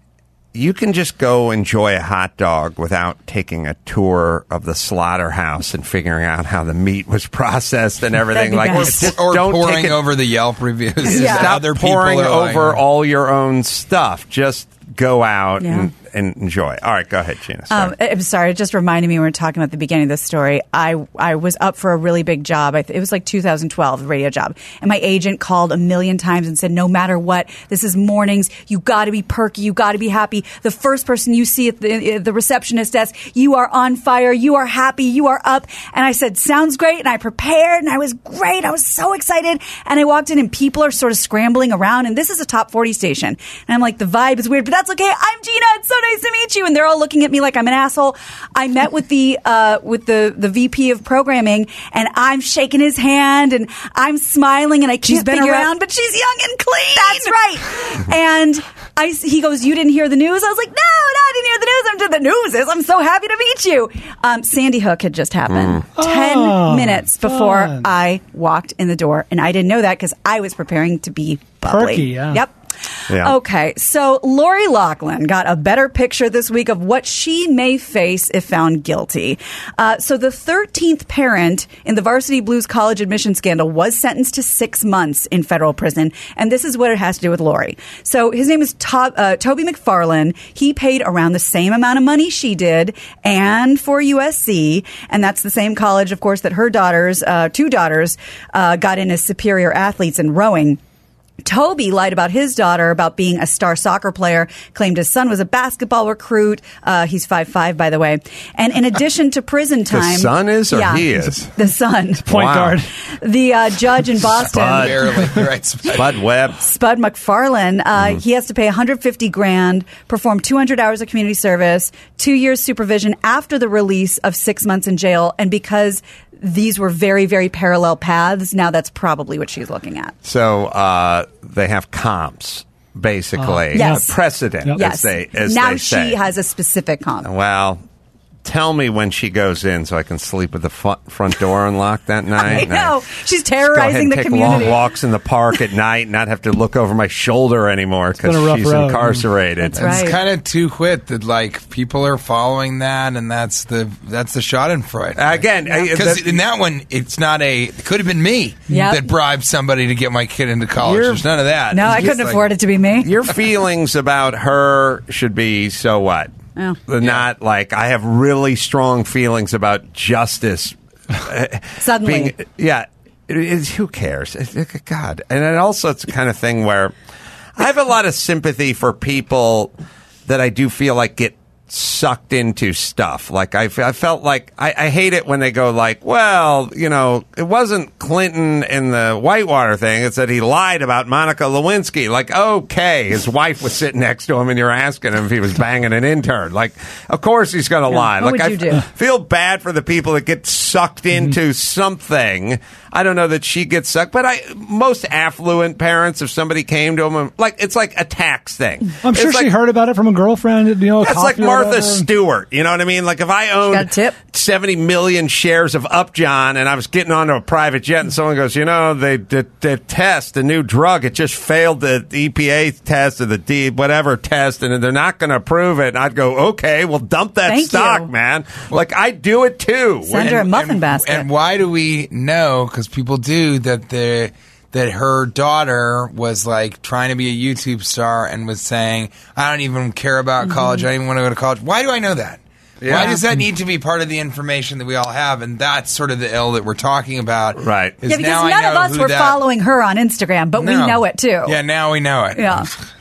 you can just go enjoy a hot dog without taking a tour of the slaughterhouse and figuring out how the meat was processed and everything. That'd be Like, best. just or don't pouring take it, over the Yelp reviews. Yeah. that stop other people pouring are like- over all your own stuff. Just go out Yeah. and, and enjoy. All right, go ahead, Gina. Sorry. Um, I'm sorry. It just reminded me when we were talking about the beginning of this story. I I was up for a really big job. I th- it was like two thousand twelve, a radio job. And my agent called a million times and said, no matter what, this is mornings. You got to be perky. You got to be happy. The first person you see at the, at the receptionist desk, you are on fire. You are happy. You are up. And I said, sounds great. And I prepared and I was great. I was so excited. And I walked in and people are sort of scrambling around. And this is a top forty station. And I'm like, the vibe is weird, but that's okay. I'm Gina. It's so nice to meet you. And they're all looking at me like I'm an asshole. I met with the uh, with the, the V P of programming, and I'm shaking his hand, and I'm smiling, and I can't She's been figure around- out, but she's young and clean. That's right. And I, he goes, you didn't hear the news? I was like, no, no, I didn't hear the news. I'm to the news is. I'm so happy to meet you. Um, Sandy Hook had just happened ten Oh, minutes before fun. I walked in the door, and I didn't know that because I was preparing to be bubbly. Perky, yeah. Yep. Yeah. Okay, so Lori Loughlin got a better picture this week of what she may face if found guilty. Uh, so the thirteenth parent in the Varsity Blues college admission scandal was sentenced to six months in federal prison, and this is what it has to do with Lori. So his name is to- uh, Toby McFarlane. He paid around the same amount of money she did, and for U S C, and that's the same college, of course, that her daughters, uh, two daughters, uh, got in as superior athletes in rowing. Toby lied about his daughter about being a star soccer player, claimed his son was a basketball recruit. Uh, he's five five, by the way. And in addition to prison time... son is or yeah, he is? The son. Point Wow. guard. The uh, judge in Boston... Spud. Barely, right? Spud. Bud Webb. Spud McFarlane, uh, Mm-hmm. he has to pay one hundred fifty grand, perform two hundred hours of community service, two years supervision after the release of six months in jail. And because these were very, very parallel paths, now that's probably what she's looking at. So uh, they have comps, basically. Yes. A precedent, Yep. as Yes. they, as now they say. she has a specific comp. Well, tell me when she goes in so I can sleep with the fu- front door unlocked that night. I know. She's Just go ahead terrorizing and the take community. long walks in the park at night and not have to look over my shoulder anymore been a because rough she's road. incarcerated. That's right. It's kind of too quick that like people are following that, and that's the that's the Schadenfreude. Again, I- because that- in that one, it's not a. It could have been me Yep. that bribed somebody to get my kid into college. You're- There's none of that. No, It's I just couldn't like- afford it to be me. Your feelings about her should be so what? Oh. They're Not like I have really strong feelings about justice. Suddenly. Being, yeah, it, it's, who cares? It- it- God, and it also it's the kind of thing where I have a lot of sympathy for people that I do feel like get sucked into stuff. Like I, fe- I felt like I, I hate it when they go like, well, you know, it wasn't Clinton in the Whitewater thing. It's that he lied about Monica Lewinsky. Like, okay, his wife was sitting next to him, and you're asking him if he was banging an intern. Like, of course he's going to lie. What like, would you I do? f- feel bad for the people that get sucked into something. I don't know that she gets sucked, but I most affluent parents, if somebody came to them, and, like it's like a tax thing. I'm sure It's she like, heard about it from a girlfriend. You know, a It's like coffee or Martha whatever. Stewart. You know what I mean? Like if I got a owned tip. seventy million shares of Upjohn and I was getting onto a private jet and someone goes, you know, they did the test, the new drug, it just failed the E P A test or the D whatever test, and they're not going to approve it. And I'd go, okay, well, dump that Thank stock, you. man. Like I do it too. Send her a muffin and, basket. And why do we know? Because people do that. The that her daughter was like trying to be a YouTube star and was saying, "I don't even care about Mm-hmm. college. I don't even want to go to college." Why do I know that? Yeah. Why does that need to be part of the information that we all have? And that's sort of the ill that we're talking about. Right. is Yeah, because now I none of know us who were that- following her on Instagram, but we No. know it too. Yeah, now we know it. Yeah.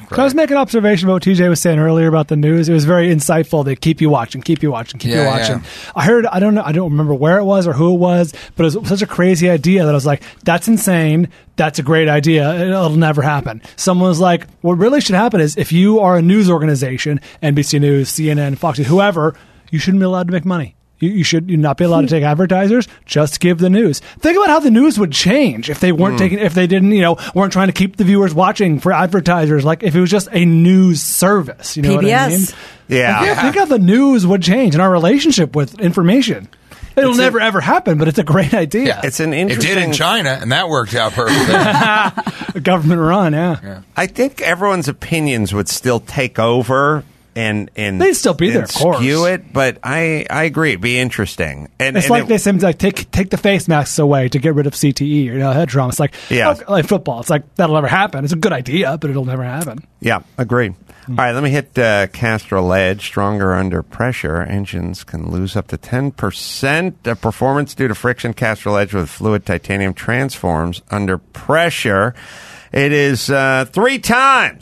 Can I just make an observation about what T J was saying earlier about the news? It was very insightful. They keep you watching, keep you watching, keep Yeah, you watching. yeah. I heard, I don't know, I don't remember where it was or who it was, but it was such a crazy idea that I was like, that's insane. That's a great idea. It'll never happen. Someone was like, what really should happen is if you are a news organization, N B C News, C N N, Fox News, whoever, you shouldn't be allowed to make money. You, you should not be allowed to take advertisers. Just give the news. Think about how the news would change if they weren't Mm. taking, if they didn't, you know, weren't trying to keep the viewers watching for advertisers. Like if it was just a news service, you know P B S. what I mean? Yeah. Think, think how the news would change and our relationship with information. It'll It's never a- ever happen, but it's a great idea. Yeah. It's an It interesting. did in China, and that worked out perfectly. Government run, yeah. I think everyone's opinions would still take over and and They'd still be there, and of course. skew it. But I I agree, it'd be interesting. And It's and like it- they say, like take take the face masks away to get rid of C T E or you know, head trauma. It's like Yeah. okay, like football. It's like that'll never happen. It's a good idea, but it'll never happen. Yeah, agree. All right, let me hit uh, Castrol Edge. Stronger under pressure. Engines can lose up to ten percent of performance due to friction. Castrol Edge with fluid titanium transforms under pressure. It is uh, three times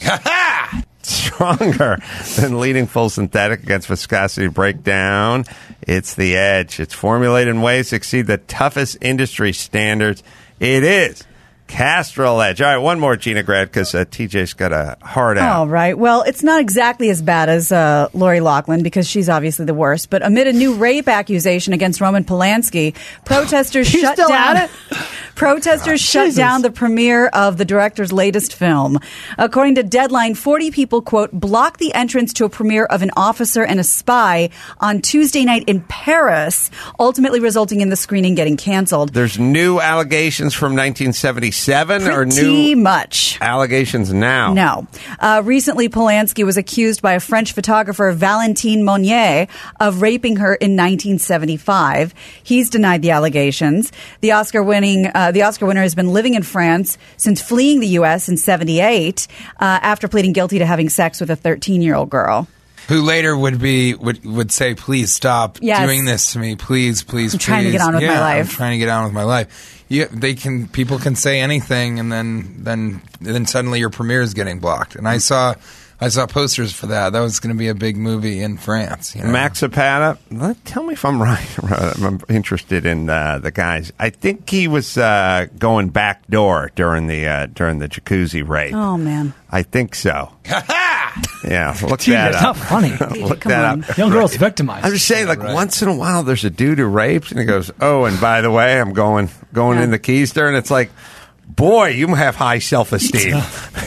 stronger than leading full synthetic against viscosity breakdown. It's the Edge. It's formulated in ways to exceed the toughest industry standards. It is Castrol Edge. All right, one more, Gina Grad, because uh, T J's got a hard out. All right. Well, it's not exactly as bad as uh, Lori Loughlin because she's obviously the worst. But amid a new rape accusation against Roman Polanski, protesters He's shut still down. at it? Protesters shut Jesus. down the premiere of the director's latest film. According to Deadline, forty people, quote, blocked the entrance to a premiere of An Officer and a Spy on Tuesday night in Paris, ultimately resulting in the screening getting canceled. There's new allegations from nineteen seventy-seven or Pretty new much. allegations now? No. Uh, recently, Polanski was accused by a French photographer, Valentine Monnier, of raping her in nineteen seventy-five. He's denied the allegations. The Oscar-winning, uh, the Oscar winner has been living in France since fleeing the U S in seventy-eight uh, after pleading guilty to having sex with a thirteen-year-old girl. Who later would be would would say, "Please stop Yes. doing this to me, please, please, I'm please." trying to get on with my Yeah, life. I'm trying to get on with my life. Yeah, they can. People can say anything, and then then then suddenly your premiere is getting blocked. And I saw I saw posters for that. That was going to be a big movie in France. You know? Max Zapata, let- tell me if I'm right. I'm interested in uh, the guys. I think he was uh, going back door during the uh, during the jacuzzi rape. Oh, man. I think so. Yeah, look Gee, that that's up. not funny. Look Come that on. up. Young girls victimized. I'm just saying, like Right. once in a while, there's a dude who rapes, and he goes, "Oh, and by the way, I'm going going Yeah. in the Keister," and it's like, boy, you have high self esteem.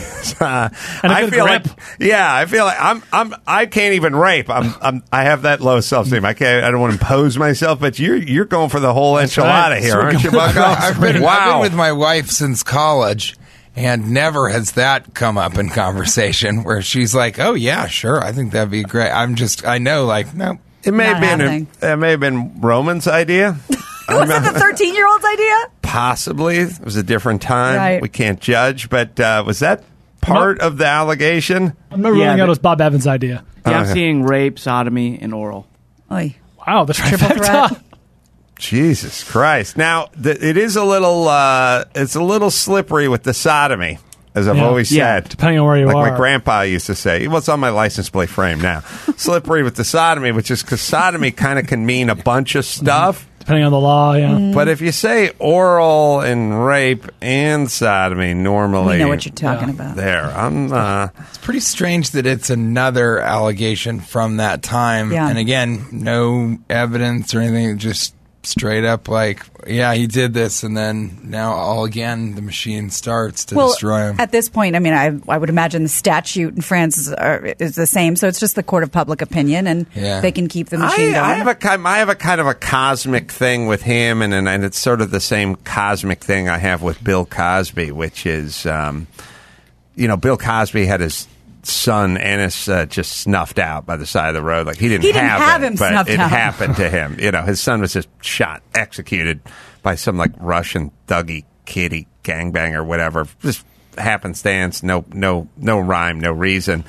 uh, And a I good feel grip. like, yeah, I feel like I'm I'm I can't even rape. I'm, I'm I have that low self esteem. I can't. I don't want to impose myself, but you're you're going for the whole enchilada right. here, So aren't you, I've, Bucko? I've been, wow. I've been with my wife since college, and never has that come up in conversation where she's like, "Oh yeah, sure, I think that'd be great." I'm just, I know, like, no, it may have Not been happening. it may have been Roman's idea. Was it the thirteen-year-old's idea? Possibly. It was a different time. Right. We can't judge, but uh, was that part of the allegation? I'm not Yeah, ruling out but- it was Bob Evans' idea. Yeah, I'm Okay. seeing rape, sodomy, and oral. Oy. Wow, the Triple trifecta. threat. Jesus Christ! Now th- it is a little, uh, it's a little slippery with the sodomy, as I've Yeah. always Yeah, said. depending on where you like are. my grandpa used to say. Well, it's on my license plate frame now. Slippery with the sodomy, which is because sodomy kind of can mean a bunch of stuff. Depending on the law, yeah. But if you say oral and rape and sodomy, normally We know what you're talking about. there. I'm. Uh, it's pretty strange that it's another allegation from that time. Yeah. And again, no evidence or anything, just straight up like, yeah, he did this, and then now all again the machine starts to Well, destroy him. at this point, I mean, I, I would imagine the statute in France is, are, is the same. So it's just the court of public opinion, and Yeah. they can keep the machine I, going. I have a kind, I have a kind of a cosmic thing with him, and and, and it's sort of the same cosmic thing I have with Bill Cosby, which is, um, you know, Bill Cosby had his son Ennis uh, just snuffed out by the side of the road. Like he didn't, He didn't have, have it, him but snuffed it out. happened to him. You know, his son was just shot, executed by some like Russian thuggy kitty gangbanger or whatever. Just happenstance, no, no, no rhyme, no reason,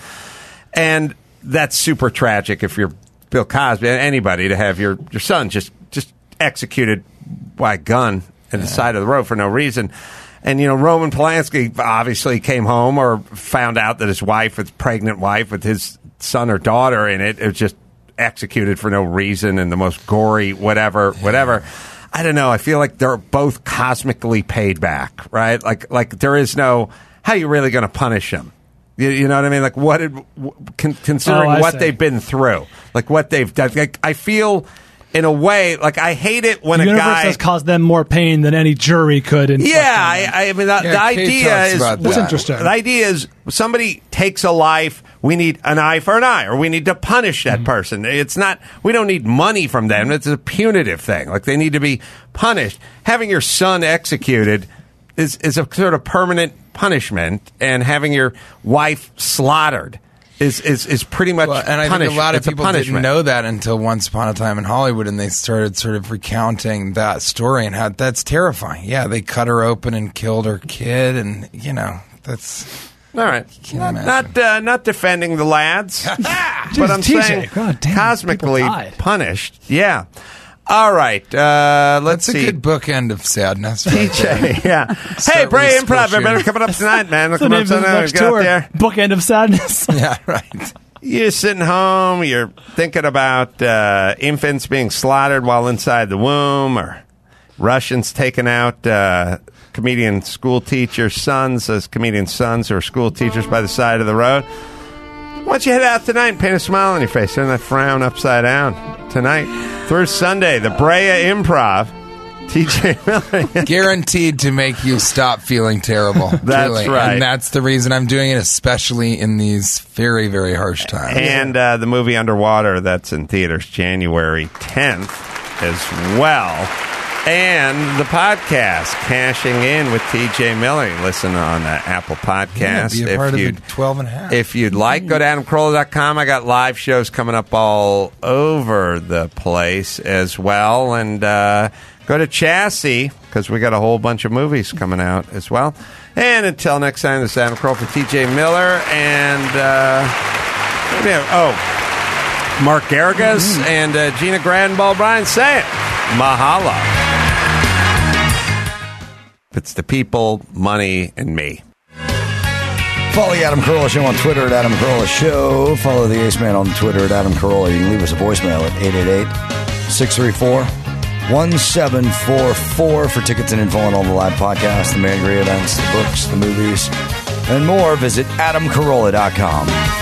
and that's super tragic if you're Bill Cosby, anybody, to have your, your son just just executed by a gun at the side of the road for no reason. And, you know, Roman Polanski obviously came home or found out that his wife, his pregnant wife with his son or daughter in it, it was just executed for no reason and the most gory whatever, whatever. I don't know. I feel like they're both cosmically paid back, right? Like, like there is no, how are you really going to punish him? You, you know what I mean? Like, what did, con, considering Oh, what see. they've been through, like what they've done. Like, I feel, in a way, like I hate it when the a universe guy has caused them more pain than any jury could. inflict Yeah, on them. I, I mean, the, Yeah, the Kate idea talks is about That's that. interesting. The idea is somebody takes a life. We need an eye for an eye, or we need to punish that person. It's not. We don't need money from them. It's a punitive thing. Like they need to be punished. Having your son executed is is a sort of permanent punishment, and having your wife slaughtered is is, is pretty much. Well, and I punish- think a lot of it's a people didn't punishment. know that until Once Upon a Time in Hollywood, and they started sort of recounting that story and how that's terrifying. Yeah, they cut her open and killed her kid, and you know that's. All right, not imagine. not, uh, not defending the lads, but I'm T J, saying God damn, cosmically people died. punished. Yeah. All right. Uh, let's That's a see. good bookend of sadness. T Right there. J, yeah. Start Hey, with Bray a school Improv, shooting. everybody coming up tonight, man. That's the Come name up of the tonight. next Get out tour. there. Bookend of Sadness. Yeah, right. You're sitting home. You're thinking about uh, infants being slaughtered while inside the womb, or Russians taking out uh, comedian school teachers' sons as comedian sons who are school teachers by the side of the road. Why don't you head out tonight and paint a smile on your face, turn that frown upside down tonight through Sunday, the Brea Improv. T J Miller. Guaranteed to make you stop feeling terrible. That's truly. right. And that's the reason I'm doing it, especially in these very, very harsh times. And uh, the movie Underwater, that's in theaters January tenth as well. And the podcast, Cashing In with T J Miller. You listen on uh, Apple Podcasts. Yeah, be a part of you'd, the twelve and a half. if you'd like, go to adam carolla dot com. I got live shows coming up all over the place as well. And uh, go to Chassis, because we got a whole bunch of movies coming out as well. And until next time, this is Adam Carolla for T J Miller. And, uh, what do we have? oh, Mark Garrigas Mm-hmm. and uh, Gina Granball Bryan. Say it. Mahalo. It's the people, money, and me. Follow the Adam Carolla Show on Twitter at Adam Carolla Show. Follow the Ace Man on Twitter at Adam Carolla. You can leave us a voicemail at eight eight eight, six three four, one seven four four for tickets and info on all the live podcasts, the Mangry events, the books, the movies, and more. Visit adam carolla dot com.